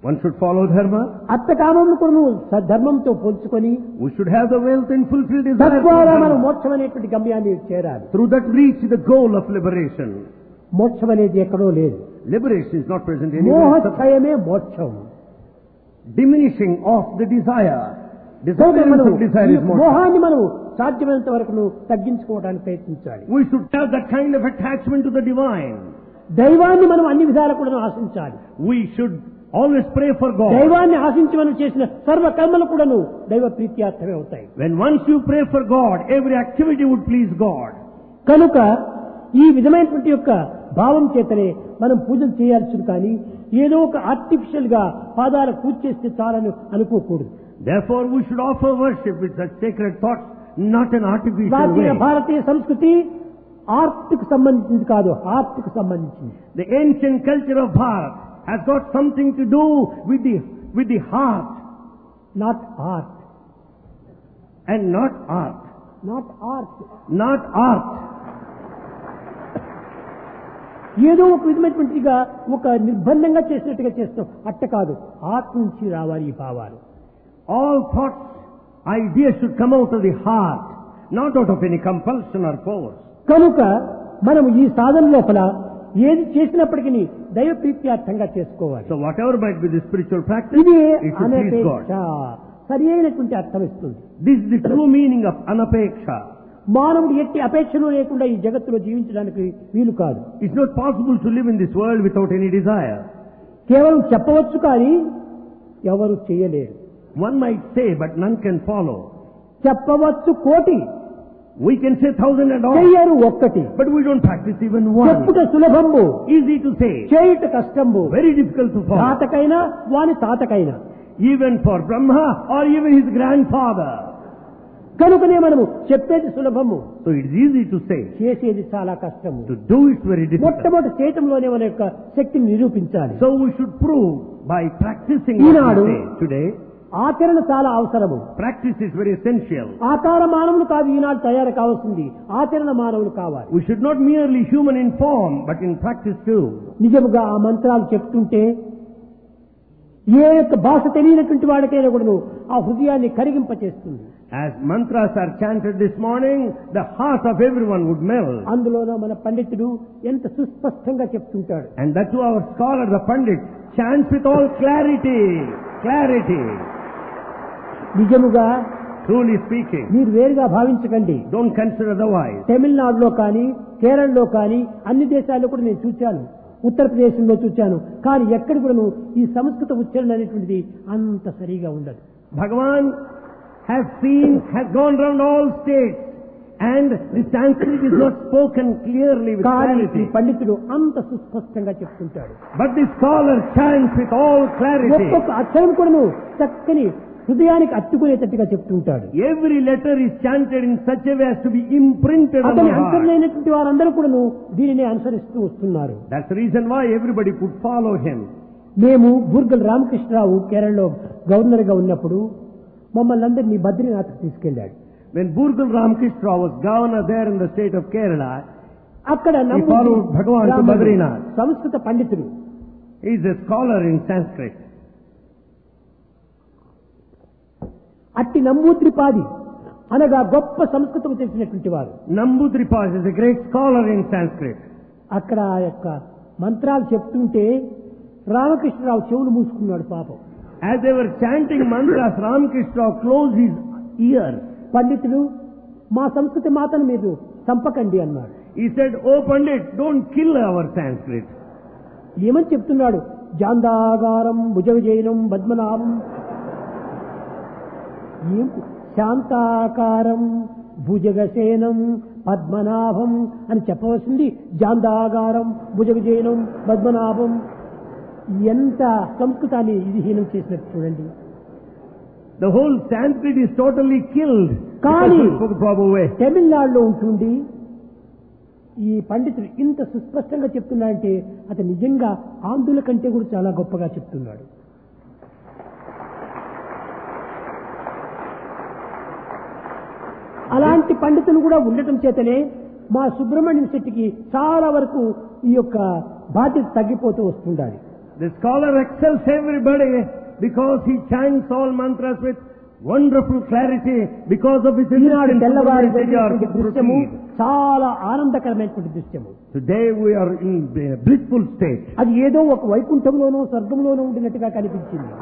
One should follow dharma. అర్థకామమును కూడా నువ్వు ధర్మంతో పోల్చుకొని We should have the wealth and fulfill desire. తద్వారా మనం మోక్షం అనేటువంటి గమ్యాన్ని చేరాలి. Through that reach the goal of liberation. మోక్షం అనేది ఎక్కడో లేదు. Liberation is not present anywhere. మోహక్షయమే మోక్షం. Diminishing of the desire. Disappearance of desire is moksha. మోహాన్ని మనం సాధ్యమైనంత వరకు తగ్గించుకోవడానికి ప్రయత్నించాలి. We should have that kind of attachment to the divine. దైవాన్ని మనం అన్ని విధాలు కూడా ఆశించాలి. We should always pray for God. దైవాన్ని ఆశించి మనం చేసిన సర్వ కర్మలు కూడాను దైవ ప్రీత్యార్థమే అవుతాయి. When once you pray for God, every activity would please God. కనుక ఈ విధమైనటువంటి యొక్క భావం చేతనే మనం పూజలు చేయాల్సి కానీ ఏదో ఒక ఆర్టిఫిషియల్ గా పాదాలకు పూజ చేస్తే చాలని అనుకోకూడదు. Therefore we should offer worship with such sacred thoughts, not an artificial ప్రాచీన way. భారతీయ సంస్కృతి ఆర్ట్ కు సంబంధించింది కాదు, హార్ట్ కు సంబంధించింది. The ancient culture of Bharat has got something to do with the with the heart, not art, and not art. Not art. Not art. ఏదో ఒక విధమైనటువంటిగా ఒక నిర్బంధంగా చేసినట్టుగా చేస్తాం, అట్ట కాదు. ఆర్ట్ నుంచి రావాలి ఈ భావాలు. All thoughts, ideas should come out of the heart, not out of any compulsion or force. కనుక మనం ఈ సాధన లోపల ఏది చేసినప్పటికీ దైవ ప్రీత్యార్థంగా చేసుకోవాలి. So whatever might be the spiritual practice, ఇది it should please God. అనపేక్ష సరి అయినటువంటి అర్థం ఇస్తుంది. This is the true meaning of anapeksha. మానవుడు ఎట్టి అపేక్షలు లేకుండా ఈ జగత్తులో జీవించడానికి వీలు కాదు. It's not possible to live in this world without any desire. కేవలం చెప్పవచ్చు కానీ ఎవరు చేయలేరు. One might say, but none can follow. చెప్పవచ్చు కోటి, We can say thousand and all, చెయ్యరు ఒక్కటి. but we don't practice even one. చెప్పుట సులభంబు, Easy to say, చేయుట కష్టంబు. very difficult to follow. తాతకైనా వాని తాతకైనా. Even for Brahma or even his grandfather. కనుకనే మనము చెప్పేది సులభము, So it's easy to say. చేసేది చాలా కష్టము. To do it's very difficult. మొట్టమొదటి చేయటంలోనే మన యొక్క శక్తిని నిరూపించాలి. So we should prove by practicing Eenadu what we say today. ఆచరణ చాలా అవసరము. Practice is very essential. ఆకార మానవులు కాదు ఈనాడు తయారు కావాల్సింది, ఆచరణ మానవులు కావాలి. We should not merely human in form, but in practice too. నిజముగా ఆ మంత్రాలు చెప్తుంటే ఏ యొక్క భాష తెలియనటువంటి వాడికైనా కూడా ఆ హృదయాన్ని కరిగింపచేస్తుంది. As mantras are chanted this morning, the heart of everyone would melt. అందులోనూ మన పండితుడు ఎంత సుస్పష్టంగా చెప్తుంటాడు. And that too our scholar, the Pandit, chants with all clarity. Clarity. నిజముగా Truly speaking. మీరు వేరుగా భావించకండి. Don't consider otherwise. తమిళనాడులో కానీ కేరళలో కానీ అన్ని దేశాల్లో కూడా నేను చూశాను, ఉత్తరప్రదేశ్లో చూశాను. కానీ ఎక్కడ కూడా ఈ సంస్కృత ఉచ్చారణ అనేటువంటిది అంత సరిగా ఉండదు. Bhagavan has seen, has gone round all states, and the Sanskrit is not spoken clearly with కానీ ఈ clarity. పండితుడు అంత సుస్పష్టంగా చెప్తుంటాడు. But the scholar chants with all clarity. ఒక్కొక్క అక్షరం కూడా చక్కని హృదయానికి అత్తుకునేటట్టుగా చెప్తుంటాడు. Every letter is chanted in such a way as to be imprinted on అతని the heart. అనుసరులైనటువంటి వారందరూ కూడా దీనిని అనుసరిస్తూ వస్తున్నారు. That's the reason why everybody could follow him. మేము బూర్గల్ రామకృష్ణరావు కేరళలో గవర్నర్ గా ఉన్నప్పుడు మమ్మల్ని అందరినీ బద్రీనాథ్ తీసుకెళ్లాడు. When Burgal Ramakrishna was governor there in the state of Kerala, అక్కడ he followed Bhagavan to Badrinath. సంస్కృత పండితుడు. He is a scholar in Sanskrit. అట్టి నంబూద్రిపాది అనగా గొప్ప సంస్కృతం తెలిసినటువంటి వారు. Nambudripa is a great scholar in Sanskrit. అక్కడ ఆ యొక్క మంత్రాలు చెప్తుంటే రామకృష్ణరావు చెవులు మూసుకున్నాడు పాపం. As they were chanting mantras, Ramakrishna closed his ears. పండితుడు మా సంస్కృతి మాతను మీరు చంపకండి అన్నాడు. He said, "Oh Pandit, don't kill our Sanskrit." ఏమని చెప్తున్నాడు? జాందాగారం భుజ విజయనం పద్మనాభం, ఏంటి శాంతాకారం భుజగసేనం పద్మనాభం అని చెప్పవలసింది జాందాగారం భుజ విజయనం పద్మనాభం. ఎంత సంస్కృతాన్ని ఇది హీనం చేసినట్టు చూడండి. The whole Sanskrit is totally killed. కానీ Because of proper way. తమిళనాడులో ఉంటుంది ఈ పండితుడు ఇంత సుస్పష్టంగా చెప్తున్నాడంటే అతను నిజంగా ఆంధ్రుల కంటే కూడా చాలా గొప్పగా చెప్తున్నాడు. అలాంటి పండితులు కూడా ఉండటం చేతనే మా సుబ్రహ్మణ్యం శెట్టికి చాలా వరకు ఈ యొక్క బాధ్యత తగ్గిపోతూ వస్తుండాలి. The scholar excels everybody because he chants all mantras with wonderful clarity because of his Eenadu insistence తెల్లవారి on the message or to దృశ్యము proceed. చాలా ఆనందకరమైనటువంటి దృశ్యము. Today we are in a blissful state. అది ఏదో ఒక వైకుంఠంలోనో స్వర్గంలోనో ఉండినట్టుగా కనిపించింది.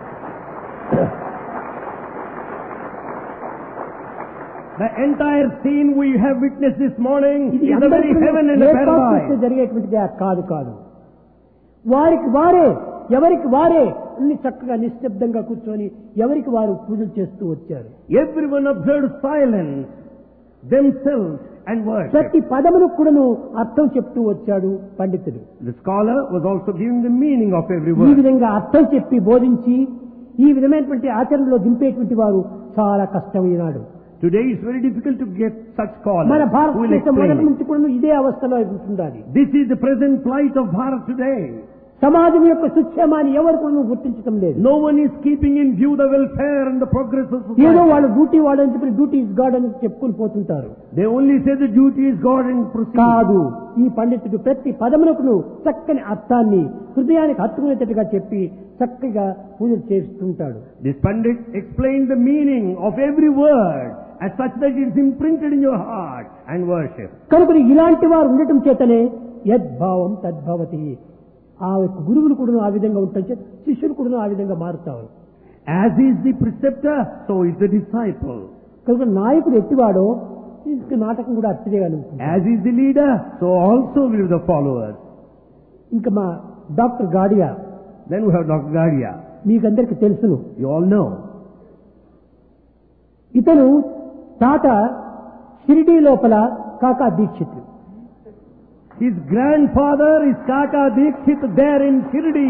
The entire scene we have witnessed this morning ఇది is the very అందరికీ heaven and the ఏర్పాటు చేస్తే paradise. జరిగేటువంటిది కాదు కాదు. వారికి వారే ఎవరికి వారే అన్ని చక్కగా నిశ్శబ్దంగా కూర్చొని ఎవరికి వారు పూజలు చేస్తూ వచ్చారు. Everyone observed silence, themselves and worship. ప్రతి పదమును కూడాను అర్థం చెప్తూ వచ్చాడు పండితుడు. The scholar was also giving the meaning of every ఈ word. విధంగా అర్థం చెప్పి బోధించి ఈ విధమైనటువంటి ఆచరణలో దింపేటువంటి వారు చాలా కష్టమైనాడు. Today it's very difficult to get such scholars మన who will భారతదేశం మొదటి explain it. నుంచి కూడా ఇదే అవస్థలో ఉంటుండాలి. This is the present plight of Bharat today. సమాజం యొక్క సుక్షేమాన్ని ఎవరు కూడా గుర్తించడం లేదు. No one is keeping in view the welfare and the progress of ఏదో society. వాళ్ళు డ్యూటీ వాళ్ళని చెప్పి డ్యూటీ ఇస్ గాడ్ అని చెప్పుకుని పోతుంటారు. They only say the duty is God and proceed. కాదు, ఈ పండితుడు ప్రతి పదమునకును చక్కని అర్థాన్ని హృదయానికి హత్తుకునేటట్టుగా చెప్పి చక్కగా పూజలు చేస్తుంటాడు. This Pandit explained the meaning of every word as such that it is imprinted in your heart and worship. కనుక ఇలాంటి వారు ఉండటం చేతనే యద్భావం తద్భవతి. ఆ యొక్క గురువులు కూడా ఆ విధంగా ఉంటాయి, శిష్యులు కూడా ఆ విధంగా మారుతారు. As is the preceptor, so is the disciple. కనుక నాయకుడు ఎట్టివాడో ఇంక నాటకం కూడా అట్టిదే అనుకుంటుంది. As is the leader, so also will the followers. ఇంకా మా doctor Gadia Then we have Doctor Gadia. మీకందరికి తెలుసును. You all know. ఇతను తాత షిరిడీ లోపల కాకా Dixit. His grandfather is Kaka Dikshit there in Shirdi.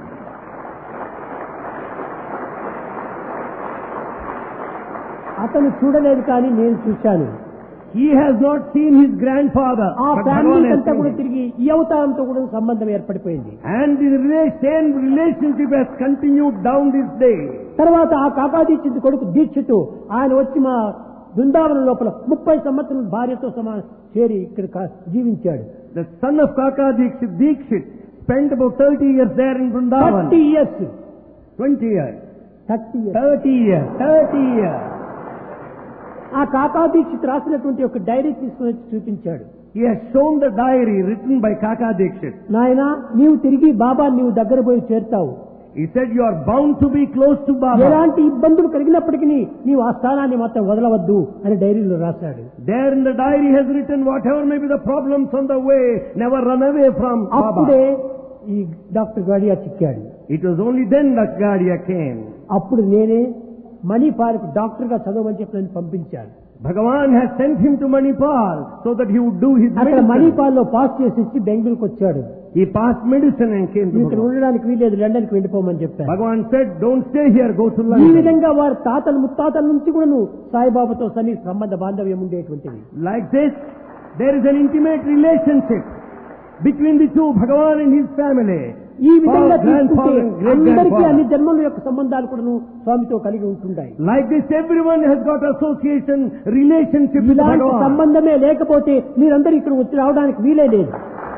అతను చూడలేదు కానీ నేను చూశాను. He has not seen his grandfather. ఆ but ఫ్యామిలీ Bhagavan has అంతా seen కూడా him. తిరిగి ఈ అవతారంతో కూడా సంబంధం ఏర్పడిపోయింది. And the rela- same relationship has continued down this day. తర్వాత ఆ కాకా దీక్షిత్ కొడుకు దీక్షితు ఆయన వచ్చి మా బృందావనం లోపల ముప్పై సంవత్సరాలు భార్యతో సమా చేరి ఇక్కడ కా- జీవించాడు. The son of Kaka Dikshit, Dikshit, spent about thirty years there in Vrindavan. Thirty years twenty years. Thirty years thirty years. thirty years. ఆ కాకా దీక్షిత్ రాసినటువంటి ఒక డైరీ తీసుకుని వచ్చి చూపించాడు. He has shown the diary written by Kaka Dikshit. నాయనా నీవు తిరిగి బాబా నీవు దగ్గర పోయి చేరుతావు. He said you are bound to be close to Baba. ఎలాంటి ఇబ్బందులు కలిగినప్పటికీ నీవు ఆ స్థానాన్ని మాత్రం వదలవద్దు అని డైరీలో రాశాడు. There in the diary has written whatever may be the problems on the way, never run away from అప్పుడే Baba. ఈ డాక్టర్ గాడియా చిక్కాడు. It was only then that Gadia came. అప్పుడు నేనే మణిపాల్కి డాక్టర్ గా చదవమని చెప్పి నన్ను పంపించాను. Bhagavan has sent him to Manipal so that he would do his అక్కడ medicine. మణిపాల్లో పాస్ చేసి ఇచ్చి బెంగళూరుకు వచ్చాడు. He passed medicine and came to ఇక్కడ Bhagavan. ఉండడానికి వీలేదు, లండన్కి వెళ్ళిపోమని చెప్పాను. Bhagavan said, don't stay here, go to ఈ London. విధంగా వారి తాతలు ముత్తాతల నుంచి కూడాను సాయిబాబాతో సన్ని సంబంధ బాంధవ్యం ఉండేటువంటిది. Like this, there is an intimate relationship between the two, Bhagavan and his family. ఈ విధంగా Father, తీసుకుంటే grandfather, great అందరికీ grandfather. అన్ని జన్మల యొక్క సంబంధాలు కూడాను స్వామితో కలిగి ఉంటుంటాయి. Like this, everyone has got association, relationship with ఇలాంటి Bhagavan. సంబంధమే లేకపోతే మీరందరూ ఇక్కడ వచ్చి రావడానికి వీలే లేదు.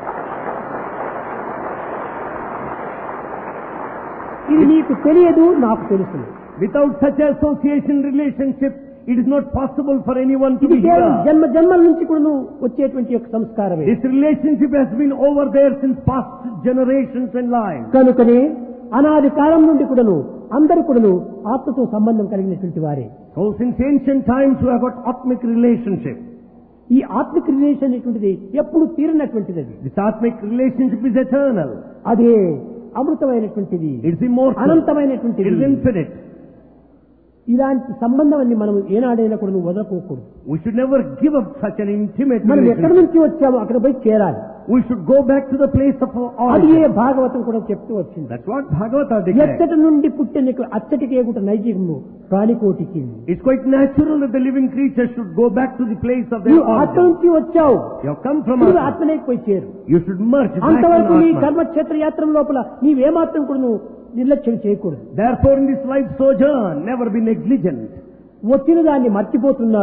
ఇది నీకు తెలియదు, నాకు తెలుసు. Without such association, relationship, it is not possible for anyone to ఇది be కేవలం here. జన్మ జన్మల నుంచి కూడా వచ్చేటువంటి యొక్క సంస్కారమే. This relationship has been over there since past generations and lives. కనుకనే అనాది కాలం నుండి కూడాను అందరూ కూడాను ఆత్మతో సంబంధం కలిగినటువంటి వారే. So since ancient times we have got atmic relationship. ఈ ఆత్మిక రిలేషన్ అనేటువంటిది ఎప్పుడు తీరినటువంటిది. అది This atmic relationship is eternal. అదే అమృతమైనటువంటిది, It is immortal. అనంతమైనటువంటిది. It is infinite. ఇలాంటి సంబంధాన్ని మనం ఏనాడైనా కూడా నువ్వు వదలకోకూడదు. We should never give up such an intimate మనం ఎక్కడి relationship. నుంచి వచ్చామో అక్కడ పోయి చేరాలి. We should go back to the place of our అది ఏ origin. భాగవతం కూడా చెప్తూ వచ్చింది. That's what Bhagavata declares. ఎచ్చటి నుండి పుట్టినకు అచ్చటికి ఎగుట నైజీవము ప్రాణికోటికి. It's quite natural that the living creature should go back to the place of their నువ్వు ఆత్మ origin. నుంచి వచ్చావు, You have come from నువ్వు Atma. ఆత్మలోకి పోయి చేరు. You should merge back అంతవరకు నీ in Atma. కర్మక్షేత్ర యాత్ర లోపల నీవేమాత్రం కూడా నువ్వు నిర్లక్ష్యం చేయకూడదు. Therefore in this life sojourn, never be negligent. వచ్చిన దాన్ని మర్చిపోతున్నారు,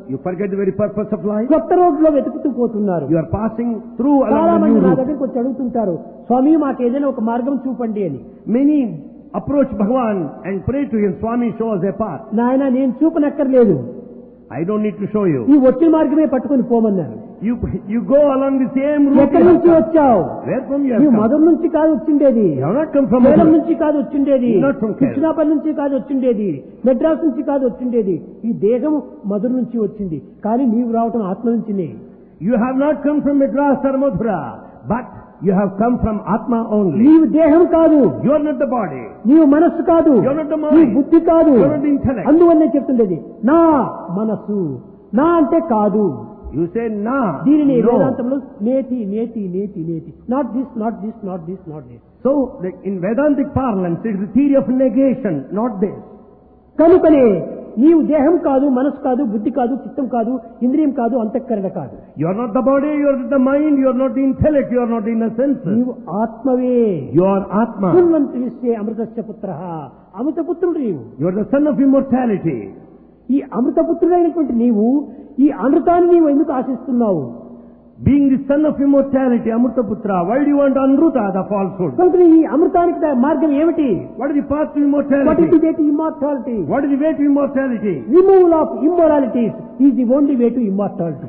You forget the very purpose of life. కొత్త రోడ్లో వెతుకుతూ పోతున్నారు. You are passing through చాలా along the మంది new నా route. దగ్గరికి వచ్చి అడుగుతుంటారు, స్వామి మాకు ఏదైనా ఒక మార్గం చూపండి అని. Many approach Bhagavan and pray to him, Swami, show us a path. నాయన నేను చూపనక్కర్లేదు, I don't need to show you. ఈ వచ్చిన మార్గమే పట్టుకొని పోమన్నారు. You you go along the same route. ఎక్కడి నుంచి వచ్చావు? Where from you have నీవు come? మధుర నుంచి కాదు వచ్చిండేది, You have not come from Kerala Madhura. నుంచి కాదు వచ్చిండేది, Not from Kerala. కృష్ణాపల్లి నుంచి కాదు వచ్చిండేది, మెడ్రాస్ నుంచి కాదు వచ్చిండేది. ఈ దేహం మధుర నుంచి వచ్చింది, కానీ నీవు రావటం ఆత్మ నుంచినే. You have not come from Madras or Mathura, but you have come from Atma only. నీవు దేహం కాదు, You are not the body. నీవు మనస్సు కాదు, You are not the mind. నీ బుద్ధి కాదు. You are not the intellect. అందువల్లే చెప్తుండేది నా మనస్సు. నా అంటే కాదు. You say na. దీనిని No. వేదాంతంలో నేతి నేతి నేతి నేతి, not this not this not this not this. So, like in Vedantic parlance, it is the theory of negation, not this. కనుకనే నీవు దేహం కాదు, మనసు కాదు, బుద్ధి కాదు, చిత్తం కాదు, ఇంద్రియం కాదు, అంతఃకరణ కాదు. You are not the body, you are not the mind, you are not the intellect, you are not the inner senses. నీవు ఆత్మవే. You are Atma. శృణ్వంతు విశ్వే అమృతస్య పుత్రః. అమృతపుత్రుడు నీవు. You are the son of immortality. ఈ అమృతపుత్రుడైనటువంటి నీవు ఈ అమృతాన్ని నీవు ఎందుకు ఆశిస్తున్నావు? Being the son of immortality, Amrutaputra, why do you want Anruta, the falsehood? కనుక ఈ అమృతానికి దా- మార్గం ఏమిటి? What is the path to what immortality? Is the way to immortality? What is the way to immortality? Removal of immoralities is the only way to immortality.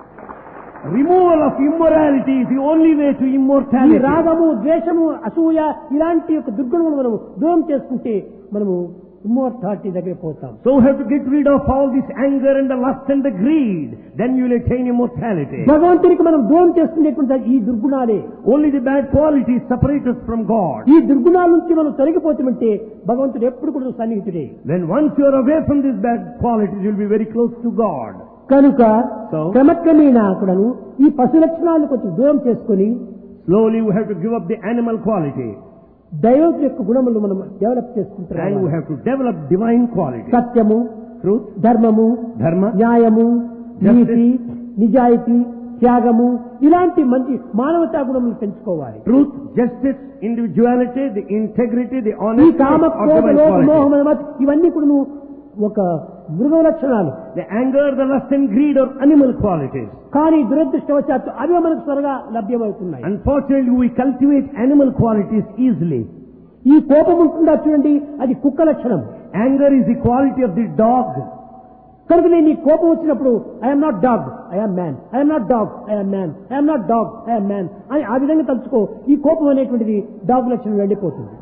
Removal of immorality is the only way to ఈ immortality. రాగము, ద్వేషము, అసూయ ఇలాంటి యొక్క దుర్గుణములు మనం దూరం చేసుకుంటే మనము ఇమ్మోర్టాలిటీ దగ్గర పోతాం. So we have to get rid of all this anger and the lust and the greed. Then you will attain immortality. భగవంతునికి మనం దూరం చేసుకునేటువంటి ఈ దుర్గుణాలే. Only the bad qualities separate us from God. ఈ దుర్గుణాల నుంచి మనం తొలగిపోతామంటే భగవంతుడు ఎప్పుడు కూడా సన్నిహితుడే. Then once you are away from these bad qualities, you will be very close to God. కనుక So? క్రమక్రమేణా కూడాను ఈ పశు లక్షణాలను కొంచెం దూరం చేసుకుని Slowly we have to give up the animal quality. దైవం యొక్క గుణములు మనం డెవలప్ And we చేసుకుంటున్నాం. have to develop divine qualities. సత్యము, Truth, ధర్మము, dharma, న్యాయము, Justice. నీతి, నిజాయితీ, త్యాగము ఇలాంటి మంచి మానవతా గుణములు పెంచుకోవాలి. truth, justice, individuality, the integrity, the ఈ honesty కామ, of క్రోధ, divine లోభ, qualities. మోహ, మద ఇవన్నీ కూడా ఒక మృగ లక్షణాలు. The anger, the lust and greed are animal qualities. కానీ దురదృష్టవశాత్తు అవే మనకు త్వరగా లభ్యమవుతున్నాయి. Unfortunately, we cultivate animal qualities easily. ఈ కోపం ఉంటుందా చూడండి, అది కుక్క లక్షణం. Anger is the quality of the dog. కనుక నేను ఈ కోపం వచ్చినప్పుడు I'm not dog, I'm man, I'm not dog, I'm man, I'm not dog, I'm man అని ఆ విధంగా తలుచుకో. ఈ కోపం అనేటువంటిది డాగ్ లక్షణం వెళ్ళిపోతుంది.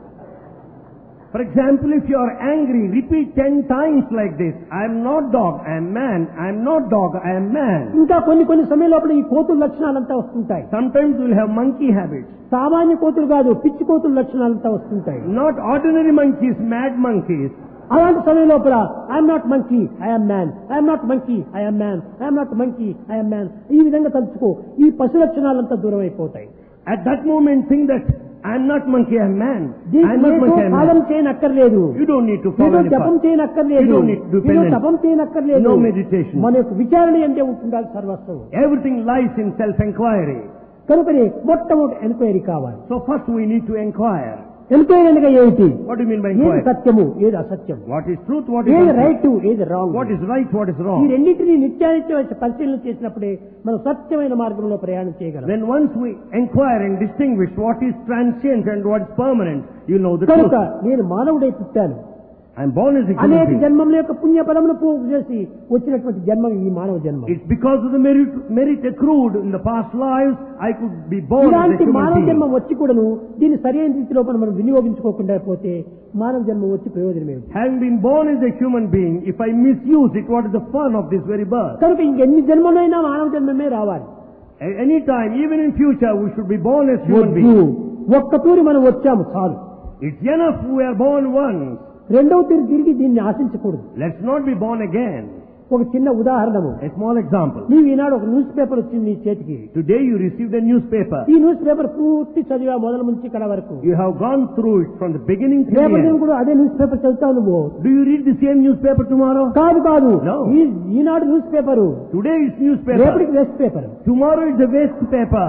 For example, if you are angry, repeat ten times like this. I am not dog, I am man. I am not dog, I am man. ఇంకా కొన్ని కొన్ని సమయంలో ఈ కోతుల లక్షణాలంతా వస్తుంటాయి. Sometimes we will have monkey habits. సామాన్య కోతులు కాదు, పిచ్చి కోతుల లక్షణాలంతా వస్తుంటాయి. Not ordinary monkeys, mad monkeys. అలాంటి సమయం లోపల I'm not monkey, I'm man, I'm not monkey, I'm man, I'm not monkey, I'm man ఈ విధంగా తలుచుకో. ఈ పశు లక్షణాలంతా దూరం అయిపోతాయి. At that moment, think that I am not monkey, I am man. I దీనికి am not ఏదో monkey, I am Sadhana man. చేయనక్కర్లేదు, You don't need to follow ఏదో any జపం path. చేయనక్కర్లేదు, You don't need to do ఏదో penance. తపం చేయనక్కర్లేదు. No meditation. మన యొక్క విచారణ ఎందే ఉంటుండాలి సర్వస్వం. Everything lies in self-enquiry. కనుకనే మొట్టమొదటి ఎంక్వైరీ కావాలి. So first we need to inquire. Enquiry అనగా ఏమిటి? What do you mean by ఏది inquiry? సత్యము, ఏది అసత్యం, What is truth, what is ఏది untruth? రైట్, ఏది wrong. What is right, what is ఈ wrong? రెండింటినీ నిత్యానిత్య పరిశీలన చేసినప్పుడే మనం సత్యమైన మార్గంలో ప్రయాణం చేయగలం. Then once we inquire and distinguish what is transient and what is permanent, you know the కనుక truth. నేను మానవుడై పుట్టాను, I am born as a human అనేక being. జన్మముల యొక్క పుణ్య ఫలమును పోగు చేసి వచ్చినటువంటి జన్మ ఈ మానవ జన్మ. It's because of the merit, merit accrued in the past lives, I could be born as a ఇలాంటి మానవ human జన్మ being. వచ్చి కూడాను దీన్ని సరైన రీతిలో మనం వినియోగించుకోకుండా పోతే మానవ జన్మ వచ్చి ప్రయోజనం ఏమిటి? Having been born as a human being, if I misuse it, what is the fun of this very birth? కనుక ఇంకెన్ని జన్మలైనా మానవ జన్మమే రావాలి. At any time, even in future, we should be born as human వద్దు, beings. ఒక్క తూరి మనం వచ్చాము చాలు. It's enough we are born once. రెండవ తూరి తిరిగి దీన్ని ఆశించకూడదు. Let's not be born again. ఒక చిన్న ఉదాహరణము, A small example. నీవు ఈనాడు ఒక న్యూస్ పేపర్ వచ్చింది నీ చేతికి. Today you received a newspaper. ఈ న్యూస్ పేపర్ పూర్తి చదివా మొదల నుంచి కడ వరకు. You have gone through it from the beginning to the రేపటి end. కూడా అదే న్యూస్ పేపర్ చదువుతావు నువ్వు? Do you read the same newspaper tomorrow? కాదు కాదు, No. ఈ- Eenadu newspaper, Today is newspaper. రేపటికి waste paper. Tomorrow is the waste paper.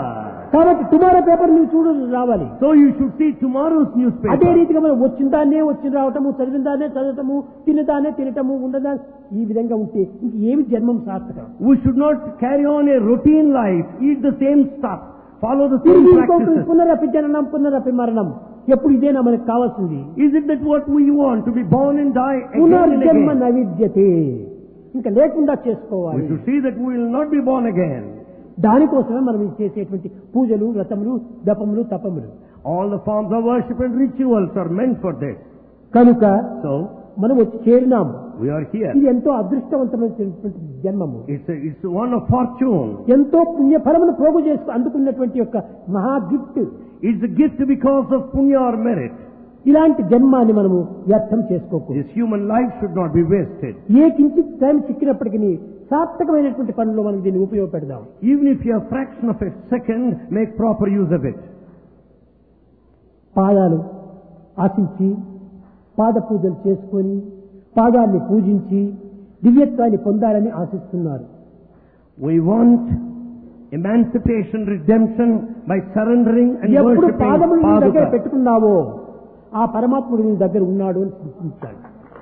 కాబట్టి టుమారో పేపర్ నువ్వు చూడు రావాలి. So you should see tomorrow's newspaper. అదే రీతిగా మనం వచ్చిన దాన్నే వచ్చి రావటము, చదివిన దాన్నే చదవటము, తినదాన్నే తినటము, ఉండదా ఈ విధంగా ఉంటే ఇంక ఏమి జన్మం సార్థకం? We should not carry on a routine life, eat the same stuff, follow the same తిరిగి ఇంకొకటి practices. పునరపి జననం పునరపి మరణం. ఎప్పుడు ఇదేనా మనకు కావాల్సింది? Is it that what we want, to be born and die again and పునర్జన్మ again? నైవిద్యతే ఇంకా లేకుండా We చేసుకోవాలి. should see that we will not be born again. దానికోసమే మనం ఇది చేసేటువంటి పూజలు, వ్రతములు, జపములు, తపములు. All the forms of worship and rituals are meant for this. కనుక So మనం వచ్చి చేరినాము. we are here. ఇది ఎంతో అదృష్టవంతమైనటువంటి జన్మము. It's a, it's one of fortune. ఎంతో పుణ్యఫలమును ప్రోగు చేసుకు అందుకున్నటువంటి యొక్క మహా gift. It's a gift because of punya or merit. ఇలాంటి జన్మాన్ని మనము వ్యర్థం చేసుకోకూడదు. This human life should not be wasted. ఏ కించిత్ టైం చిక్కినప్పటికీ సార్థకమైనటువంటి పనులు మనం దీన్ని ఉపయోగపెడదాం. Even if you have fraction of a second, make proper use of it. పాదాలు ఆశించి పాద పూజలు చేసుకొని పాదాన్ని పూజించి దివ్యత్వాన్ని పొందాలని ఆశిస్తున్నారు. We want emancipation, redemption by surrendering and ఎప్పుడు worshipping పాదములు నీ దగ్గర Paduka. పెట్టుకున్నావో ఆ పరమాత్ముడు నీ దగ్గర ఉన్నాడు అని సూచించాడు.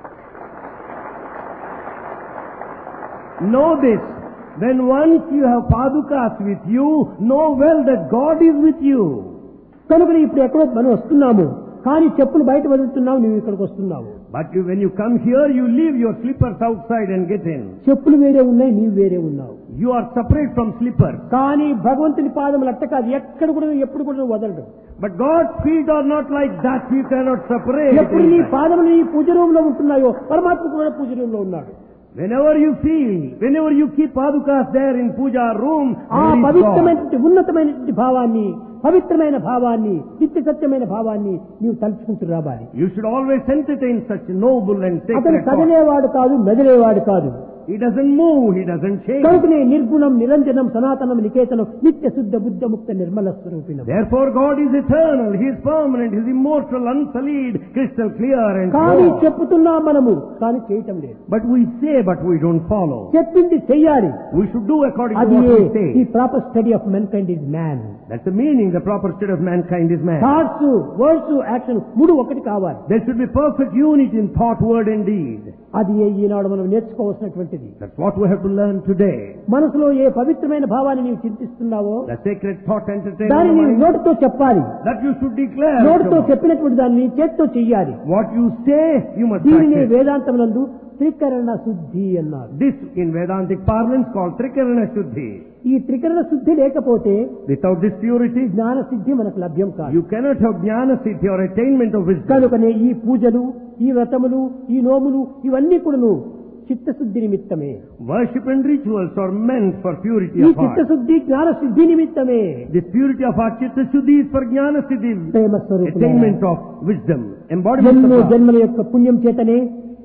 Know this, when once you have Padukas with you, know well that God is with you. కనుక ఇప్పుడు ఎక్కడో మనం వస్తున్నాము, కానీ చెప్పులు బయట వదులుతున్నావు, నువ్వు ఇక్కడికి వస్తున్నావు. But you, when you come here, you leave your slippers outside and get in. చెప్పులు వేరే ఉన్నాయి, నీవు వేరే ఉన్నావు. You are separate from slippers. కానీ భగవంతుని పాదములు అట్ట కాదు, ఎక్కడ కూడా ఎప్పుడు కూడా వదలడు. But God's feet are not like that. You cannot separate. ఎప్పుడు నీ పాదములు నీ పూజ రూమ్ లో ఉంటున్నాయో పరమాత్మ కూడా పూజ రూమ్ లో ఉన్నాడు. Whenever you feel, whenever you keep Padukas there in puja room, ఆ there is God. పవిత్రమైనటువంటి ఉన్నతమైనటువంటి భావాన్ని, పవిత్రమైన భావాన్ని, నిత్య సత్యమైన భావాన్ని నీవు తలుచుకుంటూ రావాలి. You should always entertain such noble and అతను sacred thoughts. కదిలేవాడు కాదు, మెదిలేవాడు కాదు. He doesn't move, he doesn't change. కనుకనే నిర్గుణం, నిరంజనం, సనాతనం, నికేతనం, నిత్య శుద్ధ బుద్ధ ముక్త Nirmala స్వరూపిణం. Therefore God is eternal, he is permanent, he is immortal, unsullied, crystal clear and కానీ pure. చెప్పుతున్నాం మనము, కానీ చేయటం లేదు. But we say, but we don't follow. చెప్పింది చెయ్యాలి. We should do according to అది what we say. ఈ proper study of mankind is man. That's the meaning, the proper state of mankind is man. Thoughts, words, action మూడు ఒకటి కావాలి. There should be perfect unity in thought, word and deed. అది ఈనాడు మనం నేర్చుకోవాల్సినటువంటిది. That's what we have to learn today. మనసులో ఏ పవిత్రమైన భావాన్ని నీవు చింతిస్తున్నావో The sacred thought entertained దాన్ని in the నీవు mind, నోటితో చెప్పాలి. that you should declare. నోటితో చెప్పినటువంటి దాన్ని నీ చేతితో చెయ్యాలి. What you say, you must దీనిని practice. వేదాంతమునందు త్రికరణ శుద్ధి అన్నారు. This in Vedantic parlance called Trikarana Shuddhi. ఈ త్రికరణ శుద్ధి లేకపోతే Without this purity, జ్ఞాన సిద్ధి మనకు లభ్యం కాదు. you cannot have jnana siddhi or attainment of wisdom. కనుకనే ఈ పూజలు, ఈ వ్రతములు, ఈ నోములు ఇవన్నీ కూడాను చిత్తశుద్ధి నిమిత్తమే. Worship and rituals are meant for purity ఈ of heart. చిత్తశుద్ధి జ్ఞాన సిద్ధి నిమిత్తమే. This purity of heart, chitta shuddhi, is for jnana siddhi, ప్రేమ స్వరూపం. attainment of wisdom, embodiment ఎన్నో of God. జన్మల యొక్క పుణ్యం చేతనే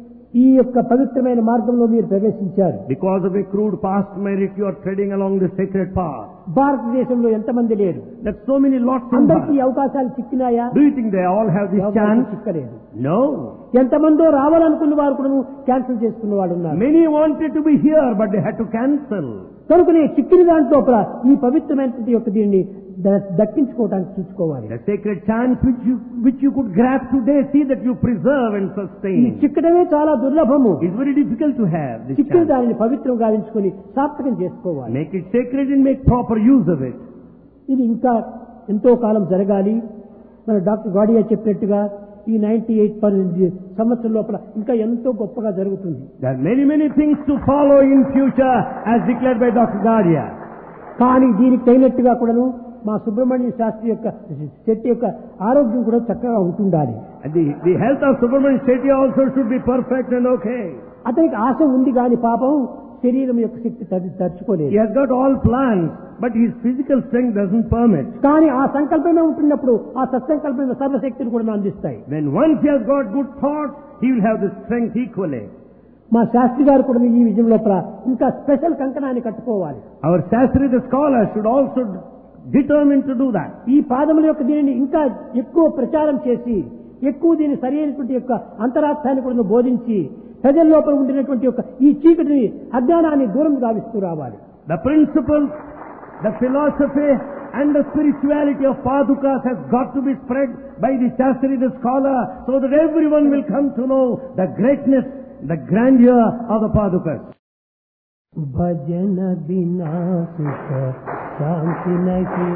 ఈ యొక్క పవిత్రమైన మార్గంలో మీరు ప్రవేశించారు. Because of a crude past merit, you are treading along the sacred path. భారతదేశంలో ఎంతమంది లేరు? There's so many lots in అందరికీ Bharat. అవకాశాలు చిక్కినాయా? Do you think they all have this అవకాశం chance? చిక్కలేదు. No. ఎంతమందో రావాలనుకున్న వారు కూడా క్యాన్సిల్ చేసుకున్న వాడు ఉన్నారు. Many wanted to be here, but they had to cancel. కనుకనే చిక్కిన దాంట్లో ఈ పవిత్రమైనటువంటి యొక్క దీన్ని ద- దక్కించుకోవడానికి చూసుకోవాలి. The sacred chance which you which you could grab today, see that you preserve and ఈ sustain. చిక్కడమే చాలా దుర్లభము. It's very difficult to have this చిక్కిన chance. దానిని పవిత్రం గావించుకొని సార్థకం చేసుకోవాలి. Make it sacred and make proper use of it. ఇది ఇంకా ఎంతో కాలం జరగాలి. మన డాక్టర్ గాడియా చెప్పినట్టుగా ఈ నైన్టీ ఎయిట్ సంవత్సరం లోపల ఇంకా ఎంతో గొప్పగా జరుగుతుంది. There are many, many things to follow in future as declared by Doctor Gadia. కానీ దీనికి తగినట్టుగా కూడాను మా సుబ్రహ్మణ్య శాస్త్రి యొక్క శెట్టి యొక్క ఆరోగ్యం కూడా చక్కగా ఉంటుండాలి. And the, the health of Subramanian Shetty also should be perfect and okay. అతనికి ఆశ ఉంది కానీ పాపం శరీరం యొక్క శక్తి తర్- He తరుచుకోలేదు. has got all plans, but his physical strength doesn't permit. కానీ ఆ సంకల్పమే ఉంటున్నప్పుడు ఆ సత్సంకల్పమే సర్వశక్తిని కూడా అందిస్తాయి. When once he has got good thoughts, he will have the strength equally. మా శాస్త్రి గారు కూడా ఈ విజయం లోపల ఇంకా స్పెషల్ కంకణాన్ని కట్టుకోవాలి. Our Shastri, the scholar, should also determine to do that. ఈ పాదముల యొక్క దీనిని ఇంకా ఎక్కువ ప్రచారం చేసి ఎక్కువ దీని సరైనటువంటి యొక్క అంతరార్థాన్ని కూడా బోధించి ప్రజల లోపల ఉండినటువంటి యొక్క ఈ చీకటిని అజ్ఞానాన్ని దూరం గావిస్తూ రావాలి. The principles, The philosophy and the spirituality of Padukas has got to be spread by the Shastri, the scholar, so that everyone will come to know the greatness, the grandeur of the Padukas. भजन बिना सुख शांति नहीं,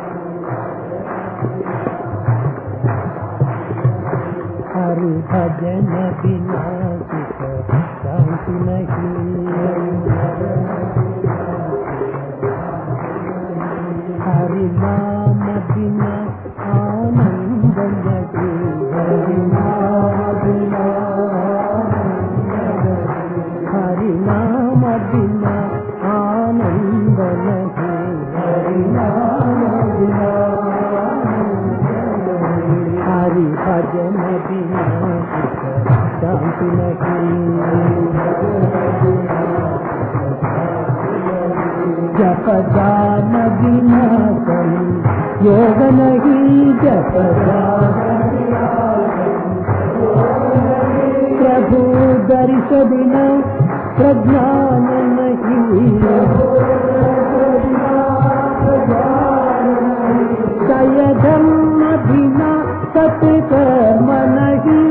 हरि भजन बिना सुख शांति नहीं, हरि नाम बिना आनंद नहीं, हरि नाम बिना हरि नाम बिना आनंद नहीं, हरि नाम बिना हरि भजन बिना सुख शांति नहीं, जप दान बिना योग नहीं, जप प्रभु दर्श बिना प्रज्ञान नहीं, दय धर्म बिना सत्कर्म नहीं,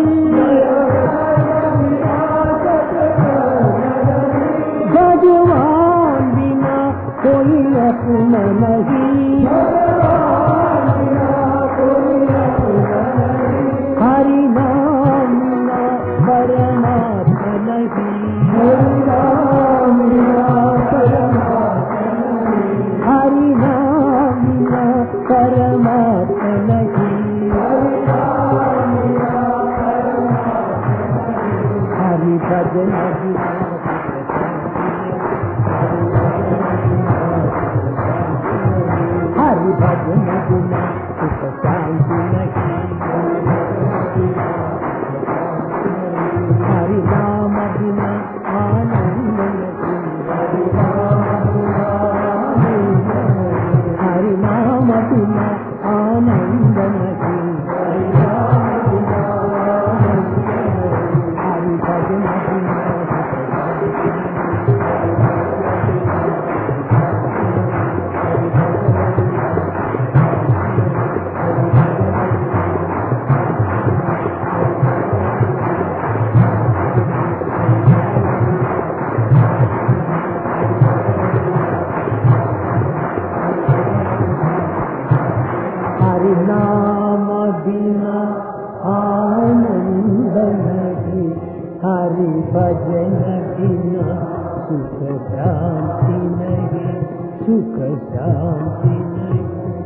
भगवान बिना कोई अपना नहीं, हरि नाम बिना परमात्मा नहीं, हरि नाम बिना परमात्मा नहीं, हरि भजन बिना हरि भजन बिना सुख शांति नहीं, हरि नाम बिना आनंद नहीं, हरि नाम बिना आनंद नहीं, हरि भजन बिना हरि नाम बिना आनंद नहीं, हरि भजन बिना सुख शांति नहीं, सुख शांति नहीं,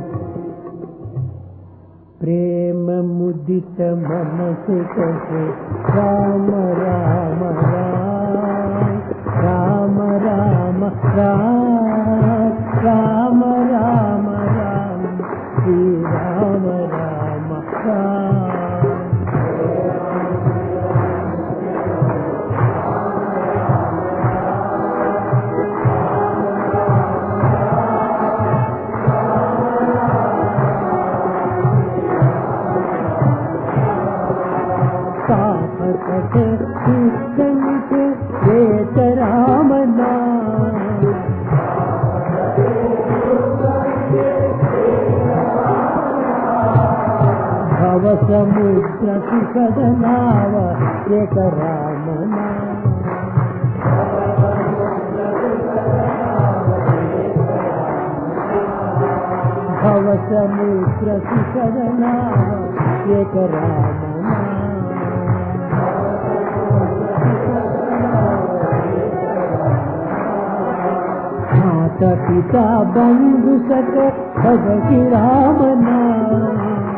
प्रेम मुदित मन से कहे राम राम राम राम राम राम राम राम श्री राम राम राम, वेद राम नाम, भव समुद्र सुखद नाव एक राम नाम, भव समुद्र सुखद नाव एक राम नाम, माता पिता बंधु सख भगति राम नाम,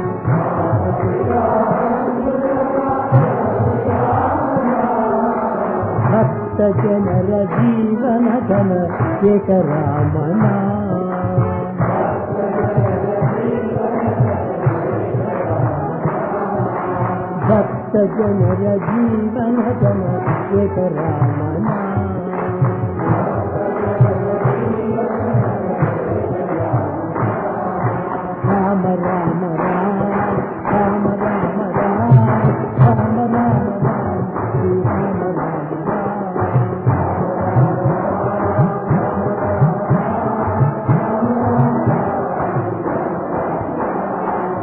भक्त जनर जीवन धन एक राम नाम, भक्त जनर जीवन धन एक राम नाम, राम राम राम राम राम राम राम राम राम श्री राम राम राम,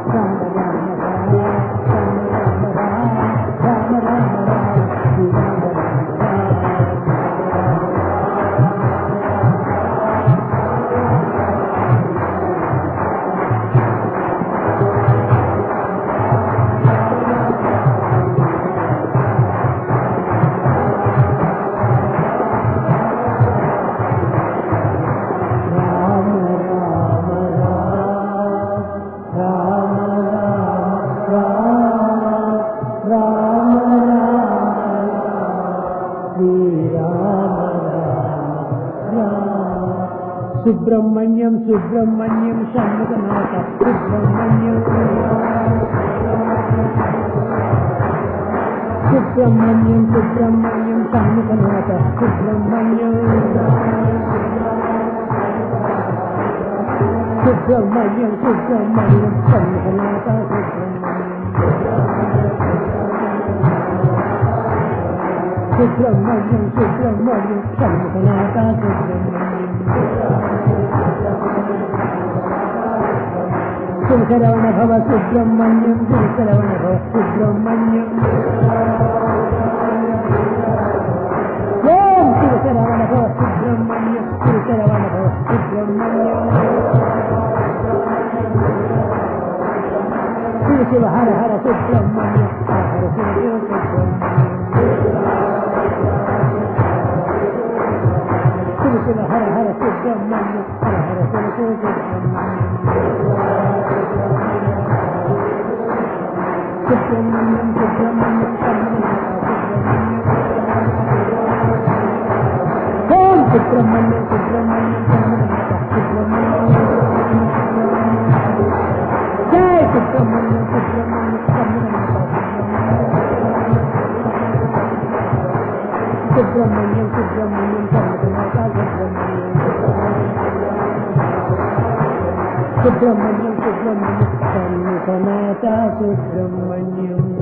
సుబ్రహ్మణ్యం సుబ్రహ్మణ్యం షణ్ముఖనాథ సుబ్రహ్మణ్యం సుబ్రహ్మణ్యం సుబ్రహ్మణ్యం షణ్ముఖనాథ సుబ్రహ్మణ్యం సుబ్రహ్మణ్యం సుబ్రహ్మణ్యం షణ్ముఖనాథ సుబ్రహ్మణ్యం సుబ్రహ్మణ్యం షణ్ముఖనాథ శివశరవణ భవ సుబ్రహ్మణ్యం శివశరవణ భవ సుబ్రహ్మణ్యం ఓం శివశరవణ భవ సుబ్రహ్మణ్యం శివశరవణ భవ సుబ్రహ్మణ్యం శివ శివ హర హర సుబ్రహ్మణ్యం హర హర శివ శివ సుబ్రహ్మణ్యం శివ శివ హర హర సుబ్రహ్మణ్యం హర హర శివ శివ సుబ్రహ్మణ్యం సుబ్రహ్మణ్యం ఓం సుబ్రహ్మణ్యం సుబ్రహ్మణ్యం సుబ్రహ్మణ్యం జయ సుబ్రహ్మణ్యం సుబ్రహ్మణ్యం సుబ్రహ్మణ్యం సుబ్రహ్మణ్యం సుబ్రహ్మణ్యం సుబ్రహ్మణ్యం షణ్ముఖనాథ సుబ్రహ్మణ్యం